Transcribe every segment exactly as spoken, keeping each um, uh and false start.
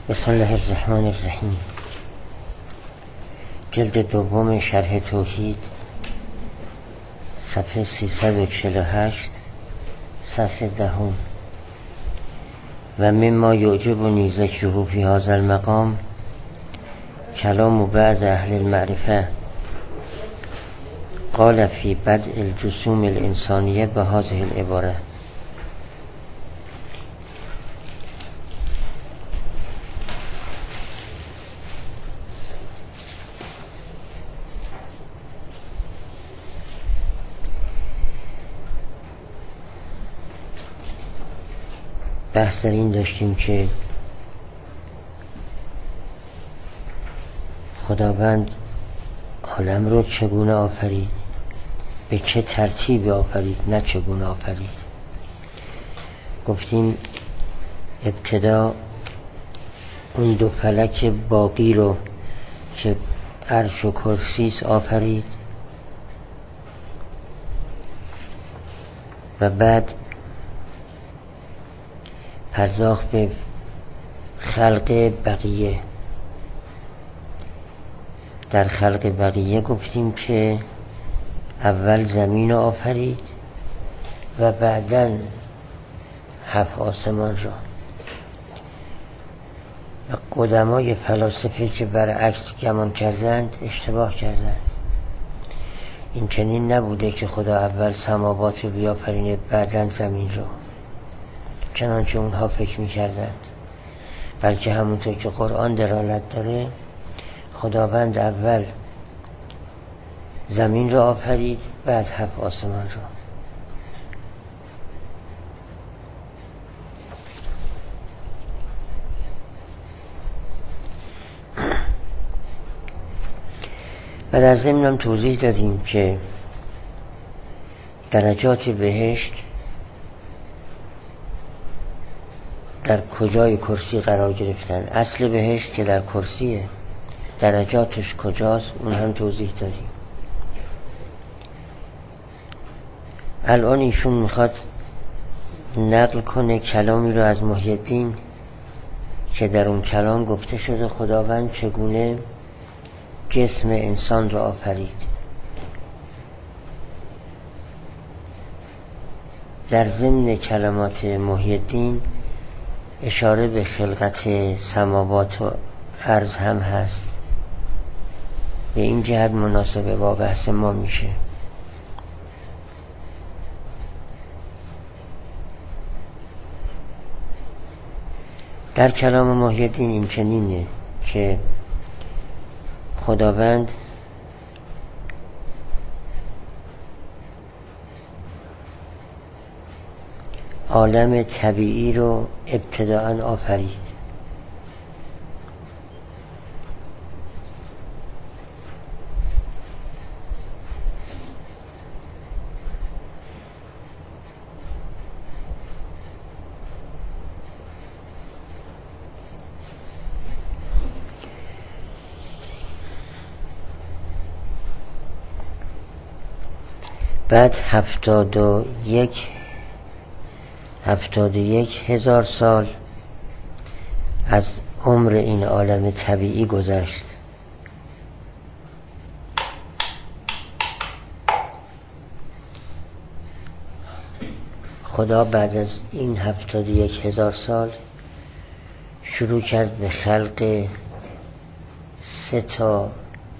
بسم الله الرحمن الرحیم. جلد دوم شرح توحید، صفحه سیصد و چهل و هشت، سطر دهم. و مما یعجبنی ذکره فی هذا المقام کلام بعض اهل المعرفه قال فی بدء الجسوم الانسانیه به هذه العباره. بحث در این داشتیم که خداوند عالم رو چگونه آفرید، به چه ترتیبی آفرید، نه چگونه آفرید. گفتیم ابتدا اون دو فلک باقی رو که عرش و کرسیست آفرید و بعد پرداخت به خلق بقیه. در خلق بقیه گفتیم که اول زمین رو آفرید و بعداً هفت آسمان را. و قدمای فلاسفه که برعکس گمان کردند اشتباه کردند. این چنین نبوده که خدا اول سماوات رو بیافرینه بعداً زمین رو، چنانچه اونها فکر می‌کردند، بلکه همونطور که قرآن دلالت داره خداوند اول زمین را آفرید بعد هفت آسمان را. و در ضمن هم توضیح دادیم که درجات بهشت در کجای کرسی قرار گرفتن. اصل بهشت که در کرسیه، درجاتش کجاست اون هم توضیح دادیم. الان ایشون میخواد نقل کنه کلامی رو از محی الدین که در اون کلام گفته شده خداوند چگونه جسم انسان رو آفرید. در ضمن کلمات محی الدین اشاره به خلقت سماوات و ارض هم هست، به این جهت مناسبه با بحث ما میشه. در کلام محی الدین این چنینه که خداوند عالم طبیعی رو ابتداءً آفرید. بعد هفتاد و یک هفتاد و یک هزار سال از عمر این عالم طبیعی گذشت. خدا بعد از این هفتاد و یک هزار سال شروع کرد به خلق سه تا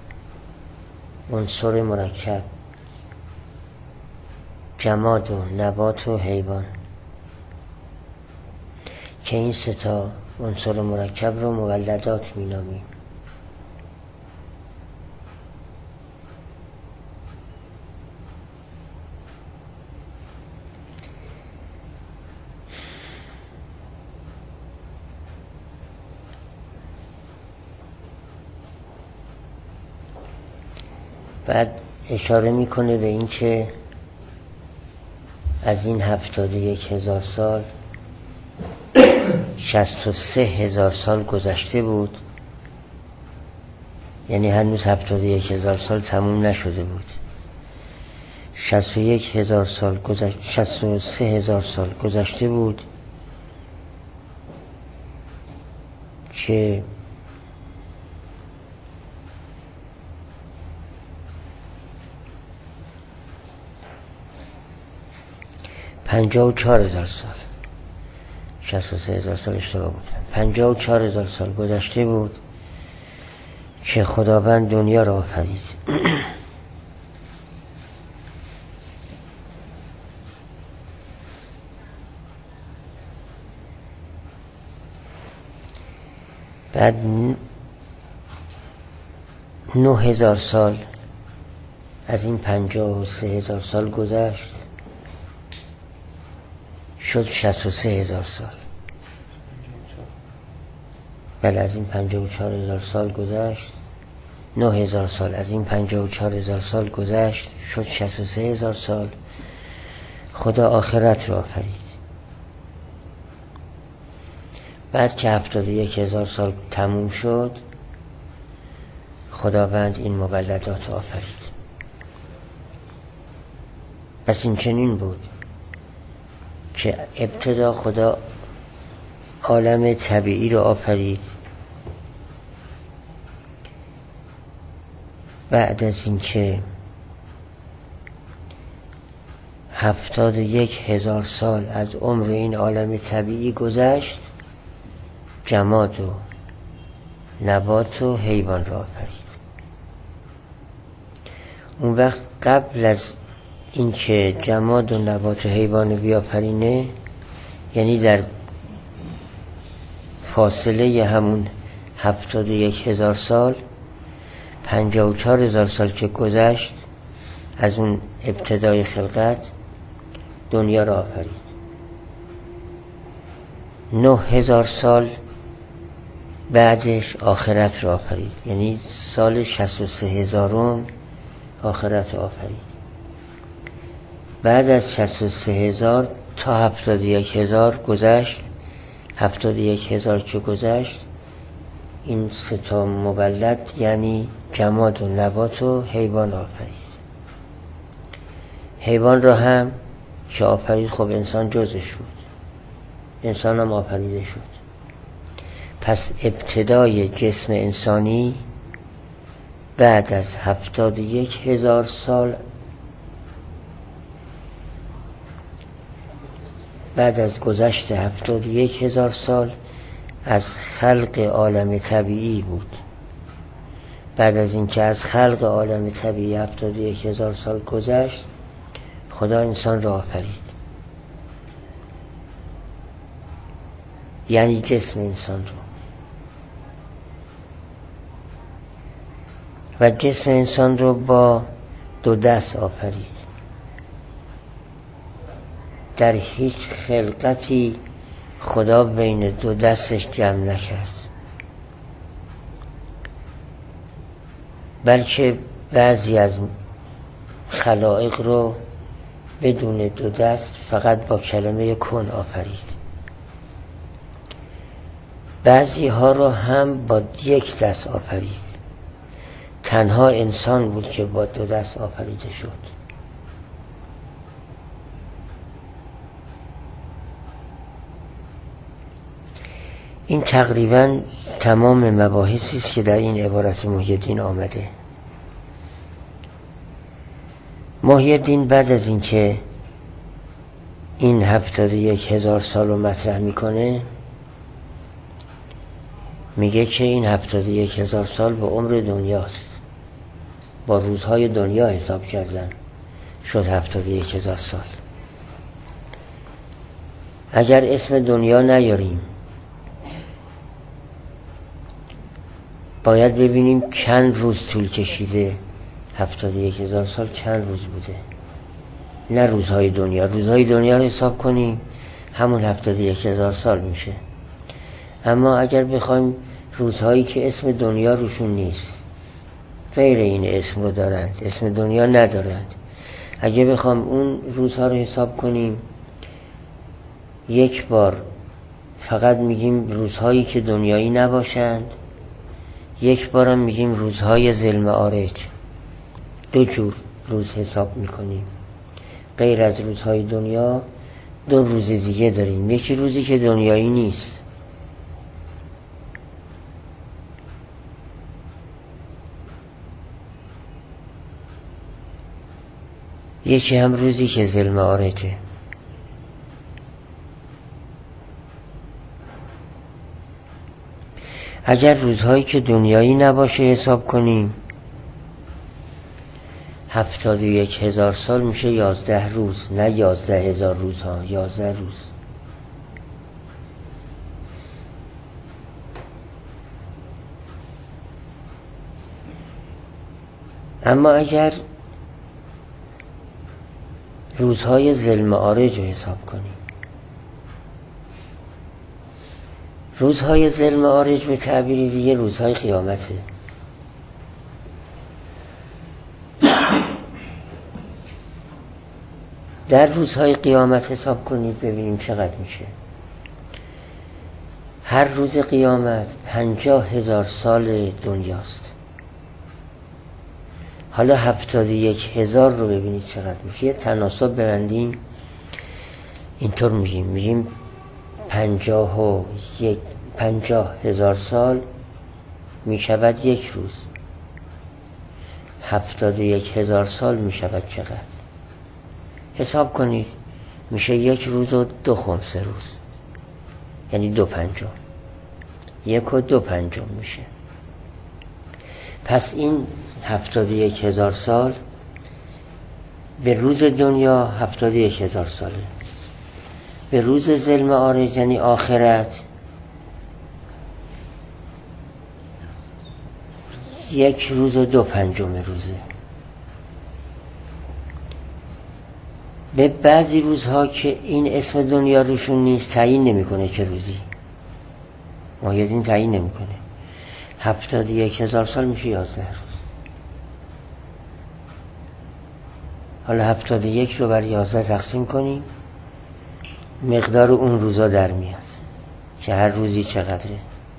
عنصر مرکب، جماد و نبات و حیوان، که این سه تا عنصر مرکب رو مولدات می‌نامیم. بعد اشاره میکنه به این که از این هفتاد و یک هزار سال شصت و سه هزار سال گذشته بود، یعنی هنوز هفتاد و یک هزار سال تموم نشده بود. شصت و یک هزار سال گذشت، شصت و سه هزار سال گذشته بود که پنجاه و چهار هزار سال، شصت و سه هزار سال اشتباه گفتم، پنجاه و چهار هزار سال گذشته بود که خداوند دنیا را آفرید. بعد نه هزار سال از این پنجاه و سه هزار سال گذشت، شد شصت و سه هزار سال. بله، از این پنجاه و چهار هزار سال گذشت، نه هزار سال از این پنجاه و چهار هزار سال گذشت، شد شصت و سه هزار سال. خدا آخرت را آفرید. بعد که هفتاد و یک هزار سال تموم شد، خداوند این مولدات آفرید. پس این چنین بود که ابتدا خدا عالم طبیعی را آفرید. بعد از اینکه هفتاد و یک هزار سال از عمر این عالم طبیعی گذشت، جماد و نبات و حیوان را آفرید. اون وقت قبل از اینکه جماد و نبات و حیوان بیافرینه، یعنی در فاصله همون هفتاد و یک هزار سال، پنجاه و چهار هزار سال که گذشت از اون ابتدای خلقت، دنیا را آفرید. نه هزار سال بعدش آخرت را آفرید، یعنی سال شصت و سه هزارم آخرت را آفرید. بعد از شصت و سه هزار تا هفتاد و یک هزار گذشت. هفتاد و یک هزار که گذشت، این سه تا مولد یعنی جماد و نبات و حیوان آفرید. حیوان را هم که آفرید، خب انسان جزش بود، انسان هم آفریده شد. پس ابتدای جسم انسانی بعد از هفتاد و یک هزار سال، بعد از گذشت هفتاد و یک هزار سال از خلق عالم طبیعی بود. بعد از اینکه از خلق عالم طبیعی هفتاد و یک هزار سال گذشت، خدا انسان را آفرید، یعنی جسم انسان رو. و جسم انسان رو با دو دست آفرید. در هیچ خلقتی خدا بین دو دستش جمع نکرد، بلکه بعضی از خلائق رو بدون دو دست فقط با کلمه کن آفرید. بعضی ها رو هم با یک دست آفرید. تنها انسان بود که با دو دست آفریده شد. این تقریبا تمام مباحثی است که در این عبارت محی الدین آمده. محی الدین بعد از اینکه این هفتاد و یک هزار سال رو مطرح میکنه، میگه که این هفتاد و یک هزار سال به عمر دنیاست، با روزهای دنیا حساب کردن شد هفتاد و یک هزار سال. اگر اسم دنیا نیاریم، باید ببینیم چند روز طول کشیده. هفتاد و یک هزار سال چند روز بوده، نه روزهای دنیا. روزهای دنیا رو حساب کنیم همون هفتاد و یک هزار سال میشه. اما اگر بخوایم روزهایی که اسم دنیا روشون نیست، غیر این اسم رو دارند، اسم دنیا ندارند، اگه بخوام اون روزها رو حساب کنیم، یک بار فقط میگیم روزهایی که دنیایی نباشند، یک بارم میگیم روزهای ذی المعارج. دو جور روز حساب میکنیم. غیر از روزهای دنیا دو روز دیگه داریم. یکی روزی که دنیایی نیست، یکی هم روزی که ذی معارجه. اگر روزهایی که دنیایی نباشه حساب کنیم، هفتاد و یک هزار سال میشه یازده روز، نه یازده هزار روز ها، یازده روز. اما اگر روزهای ذی المعارج رو حساب کنیم، روزهای ذی المعارج به تعبیر دیگه روزهای قیامته. در روزهای قیامت حساب کنید ببینیم چقدر میشه. هر روز قیامت پنجاه هزار سال دنیاست. حالا هفتاد و یک هزار رو ببینید چقدر میشه. یه تناسب ببندیم، اینطور میگیم میگیم پنجاه و یک پنجاه هزار سال میشود یک روز. هفتاد و یک هزار سال میشود چقدر؟ حساب کنید، میشه یک روز و دو خمسه روز، یعنی دو پنجم. یک و دو پنجم میشه. پس این هفتاد و یک هزار سال به روز دنیا هفتاد و یک هزار ساله. به روز ذی المعارج یعنی آخرت یک روز و دو پنجم روزه. به بعضی روزها که این اسم دنیا روشون نیست تعیین نمیکنه چه روزی، مایدین تعیین نمیکنه. هفتاد و یک هزار سال میشه یازده روز. حالا هفتاد و یک رو بر یازده تقسیم کنیم، مقدار اون روزا در میاد که هر روزی چقدره.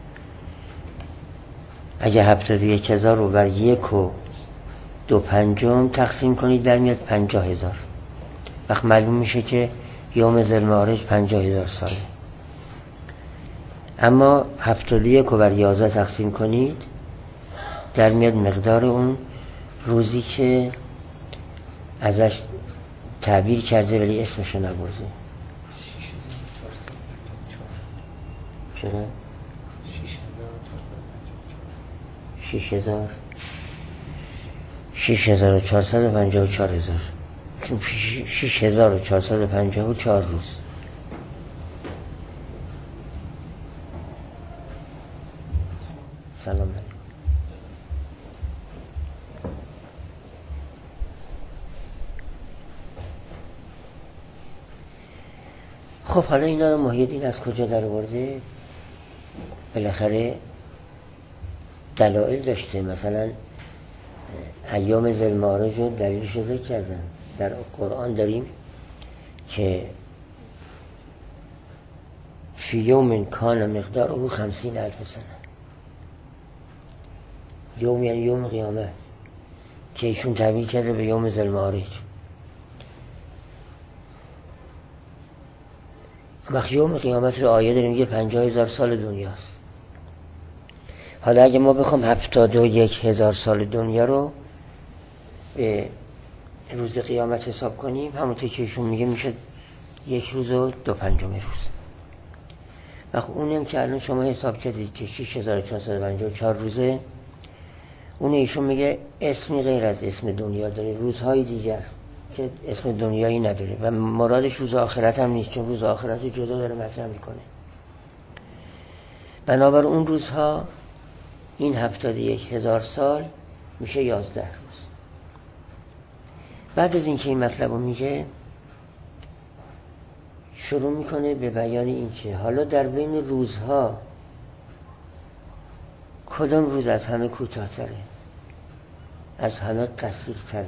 اگه هفتاد و یک هزار رو بر یک و دو پنجم تقسیم کنید در میاد پنجاه هزار. وقت معلوم میشه که یوم ذی المعارج پنجاه هزار ساله. اما هفتاد و یک رو بر یازده تقسیم کنید در میاد مقدار اون روزی که ازش تعبیر کرده ولی اسمشو نبرده. چرا؟ شش هزار شش هزار و چهارصد و پنجاه و چهار هزار، چون شش هزار و چهارصد و پنجاه و چهار روز. سلام علیکم. خب حالا اینا رو محیدین از کجا در آورده؟ بالاخره دلایل داشته. مثلا ایام ذی المعارج رو دلیلش رو ذکر کردن. در قرآن داریم که فی یوم کان مقداره خمسین الف سنه. یوم یعنی یوم قیامت که ایشون تعبیر کرده به یوم ذی المعارج. وقت یوم قیامت رو آیه داریم میگه پنجاه هزار سال دنیاست. حالا اگه ما بخوام هفتاد و یک هزار سال دنیا رو به روز قیامت حساب کنیم، همونطور که ایشون میگه میشه یک روز و دو پنجم روز. وقت اونم که الان شما حساب کردید که شش هزار و چهارصد و پنجاه و چهار روزه، اون ایشون میگه اسمی غیر از اسم دنیا داره، روزهای دیگر که اسم دنیایی نداره و مرادش روز آخرت هم نیست، چون روز آخرت جدا داره مطرح میکنه. بنابر اون روزها این هفتاد و یک هزار سال میشه یازده روز. بعد از اینکه این مطلب رو میگه شروع میکنه به بیان این که حالا در بین روزها کدام روز از همه کوتاه‌تره، از همه قصیرتره.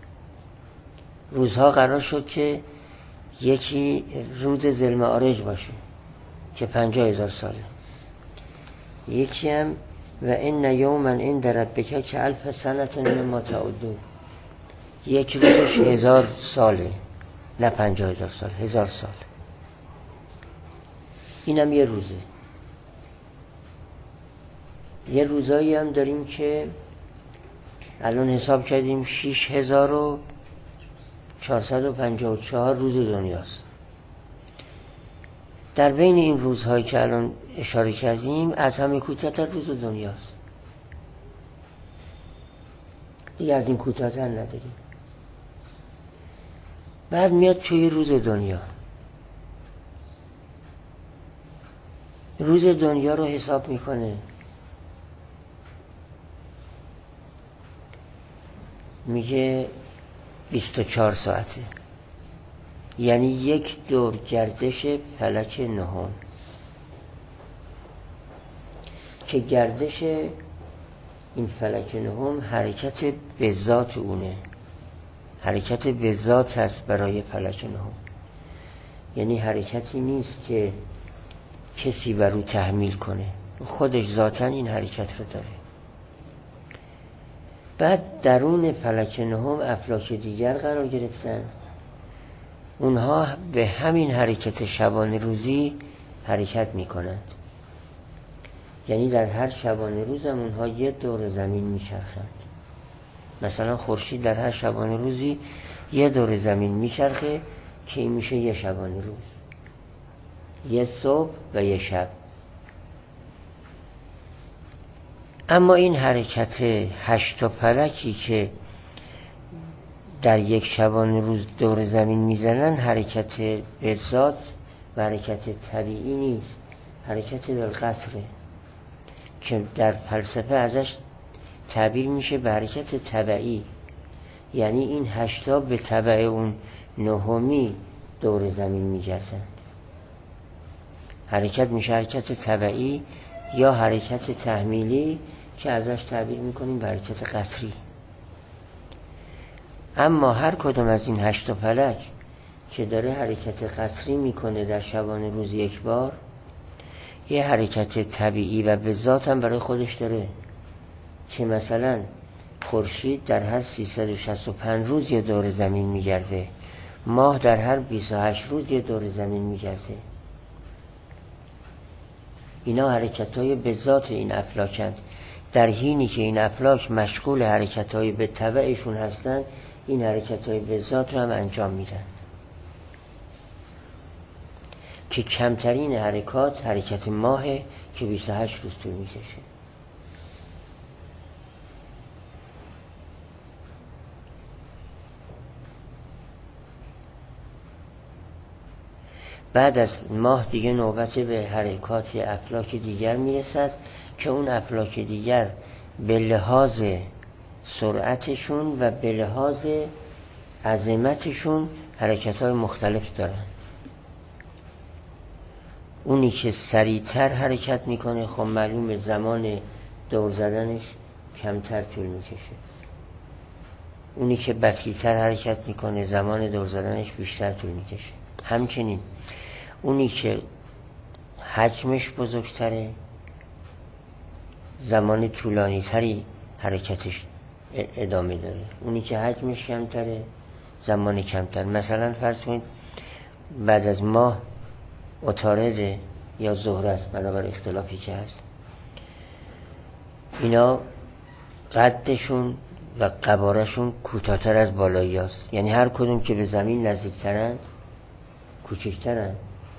روزها قرار شد که یکی روز ذی المعارج باشه که پنجاه هزار ساله، یکی هم و ان یوما عند ربک که الف سنة مما تعدون، یک روزش هزار ساله، نه پنجاه هزار سال، هزار سال. اینم یه روزه. یه روزایی هم داریم که الان حساب کردیم شش هزار و چهارصد و پنجاه و چهار روز دنیاست. در بین این روزهایی که الان اشاره کردیم از همه کوتاه‌تر روز دنیاست. دیگه از این کوتاه‌تر نداریم. بعد میاد توی روز دنیا، روز دنیا رو حساب میکنه، میگه بیست و چهار ساعته، یعنی یک دور گردش فلک نهم که گردش این فلک نهم حرکت به ذات اونه، حرکت به ذات هست برای فلک نهم، یعنی حرکتی نیست که کسی بر او تحمیل کنه، خودش ذاتاً این حرکت رو داره. بعد درون فلک نهم افلاک دیگر قرار گرفتن، اونها به همین حرکت شبانه روزی حرکت میکنند، یعنی در هر شبانه روز هم اونها یه دور زمین میچرخند. مثلا خورشید در هر شبانه روزی یه دور زمین میچرخه که این میشه یه شبانه روز، یه صبح و یه شب. اما این حرکت هشت فلکی که در یک شبانه روز دور زمین میزنن حرکت به ذات و حرکت طبیعی نیست، حرکت بالقطره که در فلسفه ازش تعبیر میشه به حرکت تبعی، یعنی این هشتا به تبع اون نهمی دور زمین میگردند. حرکت میشه حرکت تبعی یا حرکت تحمیلی که ازش تعبیر میکنیم به حرکت قطری. اما هر کدوم از این هشت فلک که داره حرکت قطری میکنه در شبانه روز یک بار، یه حرکت طبیعی و به ذات هم برای خودش داره، که مثلا خورشید در هر سیصد و شصت و پنج روز یه دور زمین میگرده، ماه در هر بیست و هشت روز یه دور زمین میگرده. اینا حرکت‌های به ذات این افلاکند، در حینی که این افلاک مشغول حرکت‌های به تبعشون هستند، این حرکت‌های به ذات رو هم انجام میدن که کمترین حرکات حرکت ماهه که بیست و هشت روز طول میکشه. بعد از ماه دیگه نوبت به حرکات افلاک دیگر میرسد که اون افلاک دیگر به لحاظ سرعتشون و به لحاظ عظمتشون حرکت‌های مختلف دارن. اونی که سریعتر حرکت میکنه خب معلومه زمان دور زدنش کمتر طول میکشه، اونی که بطی‌تر حرکت میکنه زمان دور زدنش بیشتر طول میکشه. همچنین اونی که حجمش بزرگتره زمان طولانی تری حرکتش ادامه داره، اونی که حجمش کمتره زمان کمتر. مثلا فرض کنید بعد از ماه عطارد یا زهره است، بنابر اختلافی که هست، اینا قدشون و قبارشون کوتاه‌تر از بالایی هست، یعنی هر کدوم که به زمین نزدیکترن کوچکترن.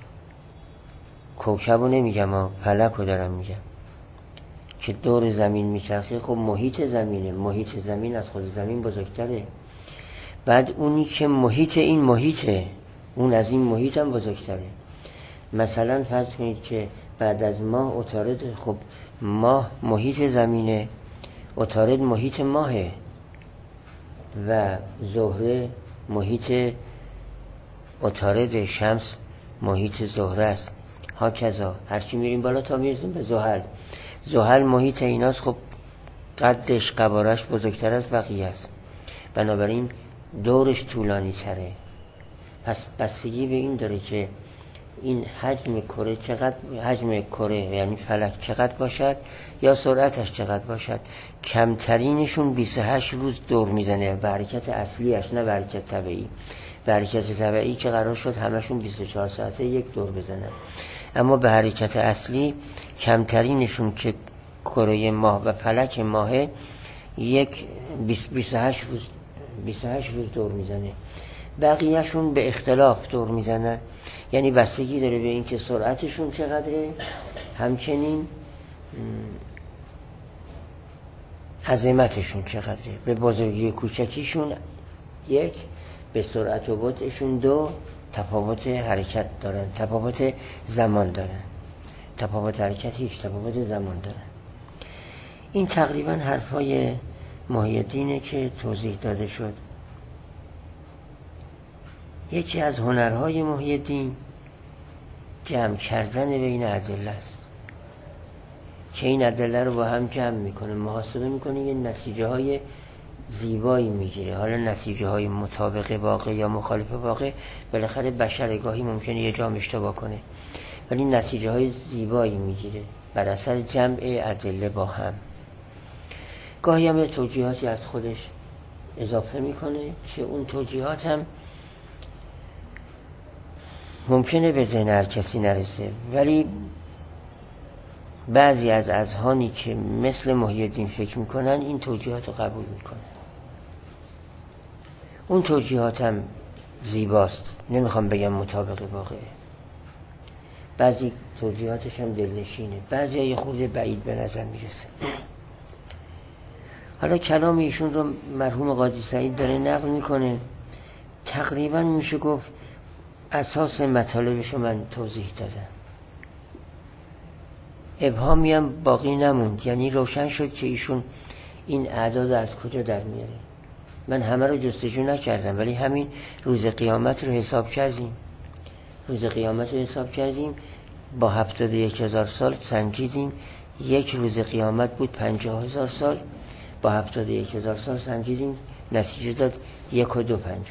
کوکبو نمیگم ها، فلکو دارم میگم که دور زمین میچرخه. خب محیط زمینه، محیط زمین از خود زمین بزرگتره. بعد اونی که محیط این محیطه، اون از این محیط هم بزرگتره. مثلا فرض کنید که بعد از ماه عطارد، خب ماه محیط زمینه، عطارد محیط ماهه و زهره محیط عطارد، شمس محیط زهره است، ها کذا هرچی میریم بالا تا میرسیم به زحل. زحل محیط ایناست، خب قدش قبارش بزرگتر از بقیه است، بنابراین دورش طولانی تره. پس بستگی به این داره که این حجم کره چقدر، حجم کره یعنی فلک چقدر باشد یا سرعتش چقدر باشد. کمترینشون بیست و هشت روز دور میزنه به حرکت اصلیش، نه به حرکت طبیعی. به حرکت طبیعی که قرار شد همشون بیست و چهار ساعته یک دور بزنن، اما به حرکت اصلی کمترینشون که کره ماه و فلک ماه یک بیست و هشت روز بیست و هشت روز دور میزنه. بقیهشون به اختلاف دور میزنن، یعنی بستگی داره به اینکه سرعتشون چقدره، همچنین عظمتشون چقدره، به بزرگی کوچکیشون یک، به سرعت و بطئشون دو، تفاوت حرکت دارن، تفاوت زمان دارن. تفاوت حرکت هیچ، تفاوت زمان دارن. این تقریبا حرفای محی الدینه که توضیح داده شد. یکی از هنرهای محی الدین جمع کردن بین ادله است که این ادله رو با هم جمع میکنه، محاسبه میکنه، یه نتیجه های زیبایی میگیره. حالا نتیجه های مطابق واقع یا مخالف واقع بالاخره بشر گاهی ممکنه یه جا اشتباه کنه، ولی نتیجه های زیبایی میگیره بر اثر جمع ادله با هم. گاهی هم توجیهاتی از خودش اضافه میکنه که اون توجیهات هم ممکنه به ذهن هر کسی نرسه، ولی بعضی از اذهانی که مثل محی الدین فکر میکنن این توجیهات رو قبول میکنن. اون توجیهات هم زیباست، نمیخوام بگم مطابق واقعه، بعضی توجیهاتش هم دلنشینه، بعضی یه خورده بعید به نظر میرسه. حالا کلام ایشون رو مرحوم قاضی سعید داره نقل میکنه، تقریبا میشه گفت اساس مطالبش رو من توضیح دادم، ابهامی هم باقی نموند، یعنی روشن شد که ایشون این اعداد از کجا در میاره. من همه رو جستجو نکردم، ولی همین روز قیامت رو حساب کردیم، روز قیامت رو حساب کردیم با هفتاد و یک هزار سال سنجیدیم، یک روز قیامت بود پنجاه هزار سال، با هفتاد و یک هزار سال سنجیدیم، نتیجه داد یک و دو پنجم.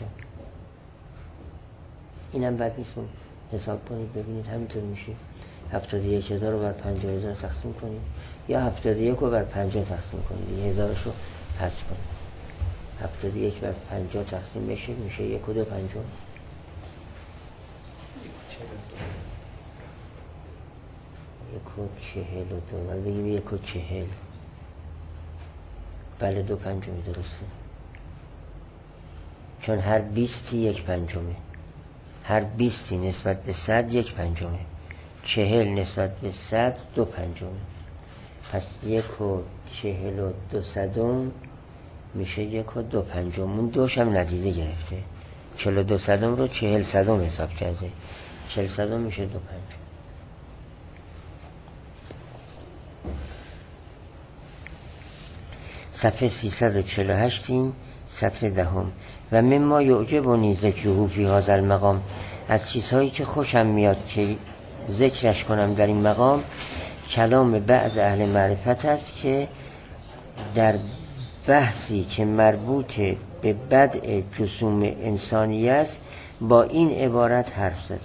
اینم بد نیست، حساب کنید ببینید همینطور میشه. هفتاد و یک هزار رو بر پنجاه هزار تقسیم کنید، یا هفتاد و یک رو بر پنجاه تقسیم کنید، یه هزارش رو حذف کنید، هفتاد و یک بر پنجاه تقسیم میشه میشه یک و دو پنجم. یک و چهل و دو، ولی بگیم یک و چهل، بله دو پنجمی درسته، چون هر بیستی یک پنجمه، هر بیستی نسبت به صد یک پنجمه، چهل نسبت به صد دو پنجمه، پس یک و چهل و دو صدم میشه یک و دو پنجم. اون دوش هم ندیده گرفته، چهل و دو صدم رو چهل صدم حساب کرده، چهل صدم میشه دو پنجم. صفحه سیصد و چهل و هشت سطر دهم. و مما یعجبنی ذکره فی هذا المقام، از چیزهایی که خوشم میاد که ذکرش کنم در این مقام، کلام بعض اهل معرفت است که در بحثی که مربوط به بدء جسوم انسانی است با این عبارت حرف زده.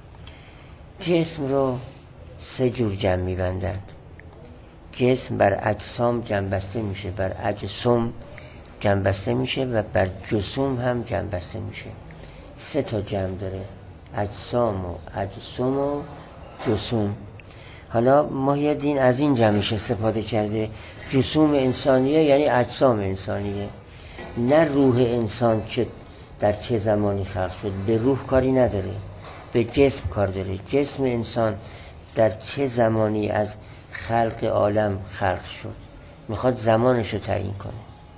جسم رو سه جور جمع می‌بندند. جسم بر اجسام جمع بسته میشه، بر اجسام جمع بسته میشه و بر جسوم هم جمع بسته میشه. سه تا جمع داره، اجسام و اجسام و جسوم. حالا محی الدین از این جمعش استفاده کرده، جسوم انسانیه یعنی اجسام انسانیه، نه روح انسان که در چه زمانی خلق شد، به روح کاری نداره، به جسم کار داره. جسم انسان در چه زمانی از خلق عالم خلق شد، میخواد زمانش رو تعیین کنه.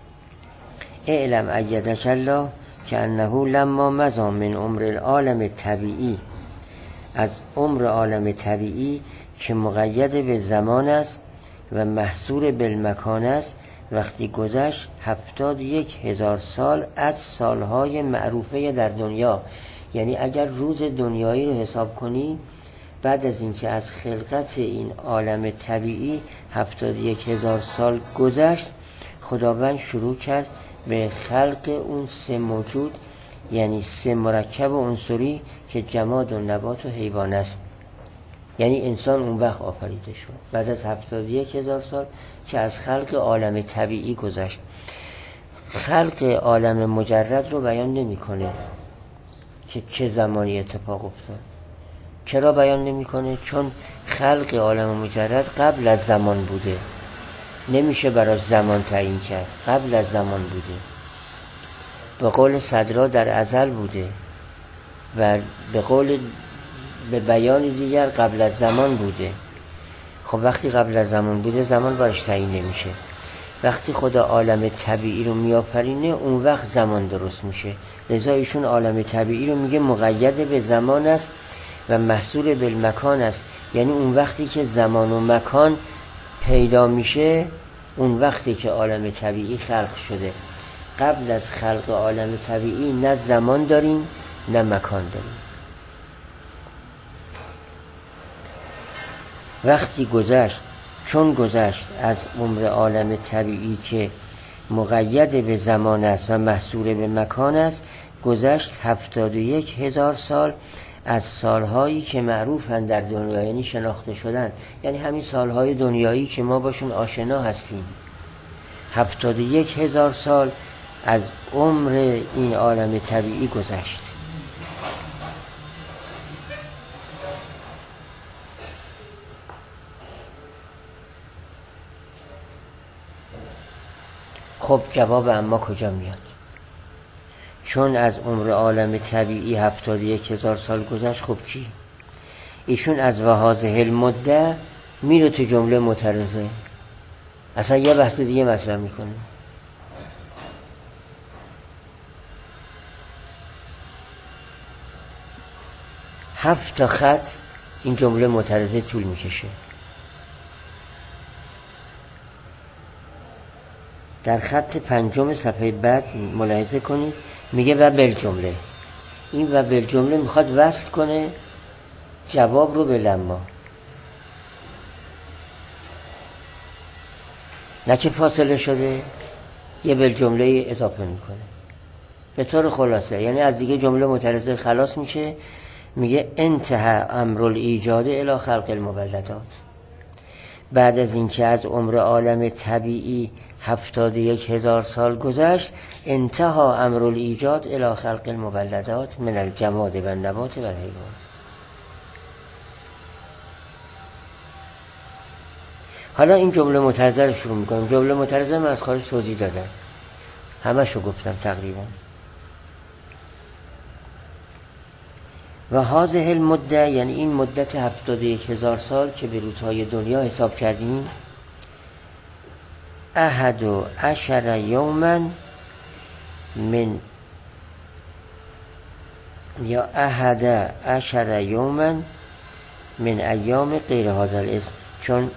اعلم ایدک الله که انه لما مضى من عمر العالم طبیعی، از عمر عالم طبیعی که مقید به زمان است و محصور بالمکان است، وقتی گذشت هفتاد یک هزار سال از سالهای معروفه در دنیا. یعنی اگر روز دنیایی رو حساب کنی، بعد از اینکه از خلقت این عالم طبیعی هفتاد یک هزار سال گذشت، خداوند شروع کرد به خلق اون سه موجود، یعنی سه مرکب عنصری که جماد و نبات و حیوان است. یعنی انسان اون وقت آفریده شد بعد از هفتاد یک هزار سال که از خلق عالم طبیعی گذشت. خلق عالم مجرد رو بیان نمی کنه که چه زمانی اتفاق افتاد. چرا بیان نمی کنه؟ چون خلق عالم مجرد قبل از زمان بوده، نمیشه براش زمان تعیین کرد، قبل از زمان بوده. به قول صدرا در ازل بوده و به قول به بیان دیگر قبل از زمان بوده. خب وقتی قبل از زمان بوده زمان برش تعیین نمیشه. وقتی خدا عالم طبیعی رو میآفرینه اون وقت زمان درست میشه. لذا ایشون عالم طبیعی رو میگه مقید به زمان است و محصور بالمکان است. یعنی اون وقتی که زمان و مکان پیدا میشه اون وقتی که عالم طبیعی خلق شده. قبل از خلق عالم طبیعی نه زمان داریم نه مکان داریم. وقتی گذشت، چون گذشت از عمر عالم طبیعی که مقید به زمان است و محصور به مکان است، گذشت هفتاد و یک هزار سال از سالهایی که معروفن در دنیا، یعنی شناخته شدن، یعنی همین سالهای دنیایی که ما باشون آشنا هستیم. هفتاد و یک هزار سال از عمر این عالم طبیعی گذشت. خب جواب اما کجا میاد؟ چون از عمر عالم طبیعی هفتاد و یک هزار سال گذشت، خب چی؟ ایشون از وهذه المده میره تو جمله معترضه، اصلا یه بحث دیگه مطرح میکنه. هفت تا خط این جمله معترضه طول میکشه. در خط پنجم صفحه بعد ملاحظه کنید میگه و بالجمله. این و بالجمله میخواد وصل کنه جواب رو به لما، نه که فاصله شده یه بالجمله اضافه میکنه. به طور خلاصه یعنی از دیگه جمله معترضه خلاص میشه، میگه انتهى امر الایجاد الی خلق المولدات. بعد از اینکه از عمر عالم طبیعی هفتاد و یک هزار سال گذشت، انتهى امر الایجاد الی خلق المولدات من الجماد و النبات و الحیوان. حالا این جمله معترضه رو شروع میکنم. جمله معترضه من از خارج توضیح دادم، همشو گفتم تقریبا. و هذه المده، یعنی این مدت هفتاد و یک هزار سال که به روزهای دنیا حساب کردیم، احد و عشر یوما من یا احد عشر یوما من ایام غیر هذا الاسم. چون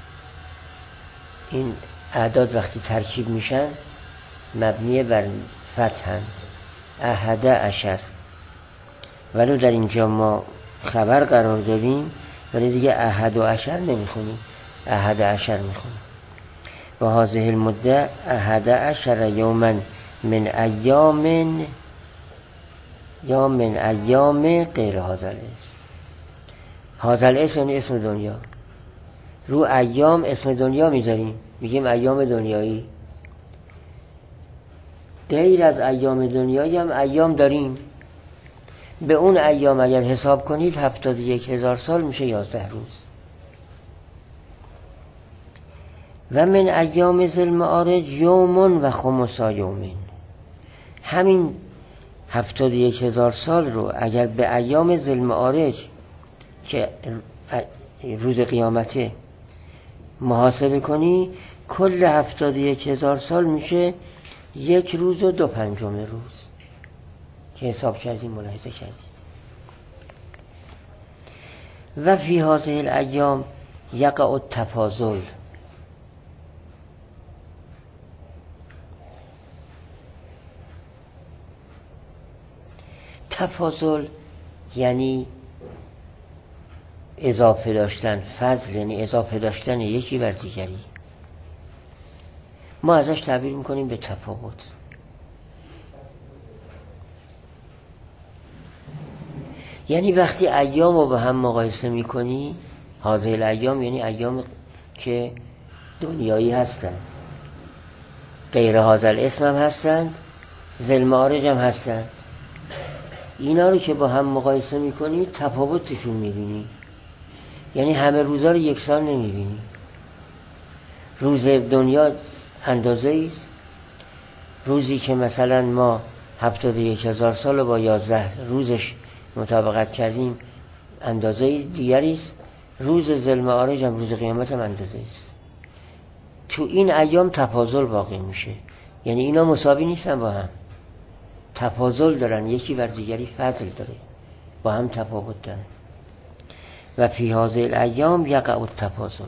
این اعداد وقتی ترکیب میشن مبنی بر فتحند، احد عشر، ولو در اینجا ما خبر قرار دادیم ولی دیگه احد و عشر نمیخونیم، احد عشر میخونیم. و هذه المده احد عشر یوما من ایام یا من ایام غیر هذا الاسم. هذا الاسم یعنی اسم دنیا. رو ایام اسم دنیا میذاریم، میگیم ایام دنیایی. غیر از ایام دنیایی هم ایام داریم. به اون ایام اگر حساب کنید هفتاد و یک هزار سال میشه یازده روز. و من ایام ذی المعارج یومون و خمسا یومین. همین هفتاد و یک هزار سال رو اگر به ایام ذی المعارج که روز قیامته محاسبه کنی، کل هفتاد و یک هزار سال میشه یک روز و دو پنجم روز که حساب کردیم، ملاحظه کردیم. و فی هذه الایام یقع التفاضل. تفاضل یعنی اضافه داشتن، فضل یعنی اضافه داشتن یکی بر دیگری. ما ازش تعبیر میکنیم به تفاوت. یعنی وقتی ایام رو به هم مقایسه میکنی، هذه الایام یعنی ایام که دنیایی هستند، غیر هذا الاسم هم هستند، ذی المعارج هم هستند. اینا رو که با هم مقایسه میکنی تفاوتشون میبینی. یعنی همه روزا رو یکسان نمیبینی. روز دنیا اندازه ایست. روزی که مثلا ما هفتاد و یک هزار سال و با یازده روزش مطابقت کردیم اندازه دیگری است. روز ذی المعارج هم روز قیامت هم اندازه است. تو این ایام تفاضل واقع میشه، یعنی اینا مساوی نیستن، با هم تفاضل دارن، یکی بر دیگری فضل داره، با هم تفاوت دارن. و فی هذه الایام یقع التفاضل.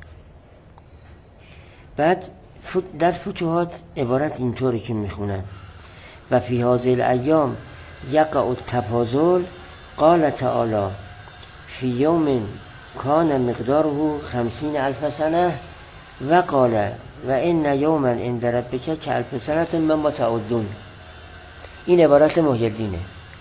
بعد در فتوحات عبارت اینطوری که میخونن و فی هذه الایام یقع التفاضل قال تعالی فی یوم کان مقداره خمسین الف سنه و قال و ان یوما عند ربک کالف سنه مما تعدون. این عبارت محی الدینه.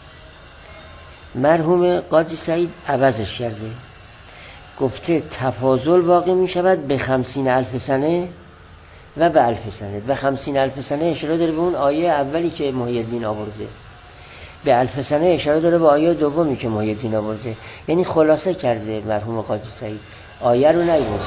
مرحوم قاضی سعید عوضش کرده، گفته تفاضل واقع می شود به خمسین الف سنه و به الف سنه. به خمسین الف سنه اشاره داره به اون آیه اولی که محی الدین آورده، به الف سنه اشاره داره به آیه دومی که محی الدین آورده. یعنی خلاصه کرده مرحوم قاضی سعید، آیه رو نیورده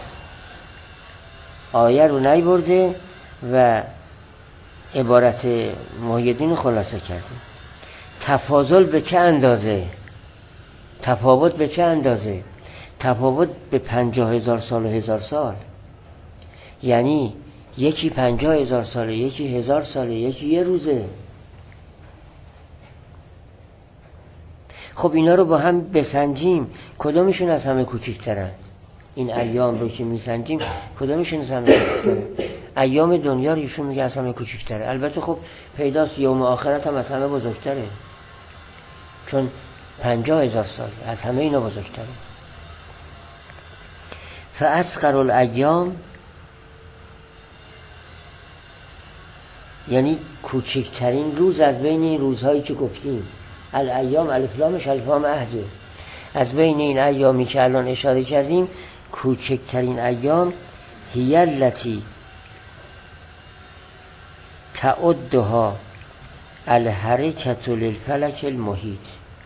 آیه رو نیورده و عبارت محی الدین رو خلاصه کرده. تفاضل به چه اندازه؟ تفاوت به چه اندازه؟ تفاوت به پنجاه هزار سال و هزار سال. یعنی یکی پنجاه هزار ساله، یکی هزار ساله، یکی یه روزه. خب اینا رو با هم بسنجیم، کدومشون از همه کوچکترن؟ این ایام رو که میسنجیم کدومشون از همه کوچکتره؟ ایام دنیا رو ایشون میگه از همه کوچکتره. البته خب پیداست یوم آخرت هم از همه بزرگتره، چون پنجاه هزار سال از همه اینا بزرگتره. فاصغر الایام یعنی کوچکترین روز از بین این روزهایی که گفتیم. الایام الف لامش الف لام عهده. از بین این ایامی که الان اشاره کردیم کوچکترین ایام هی التی تعدها الحرکت للفلک المحیط.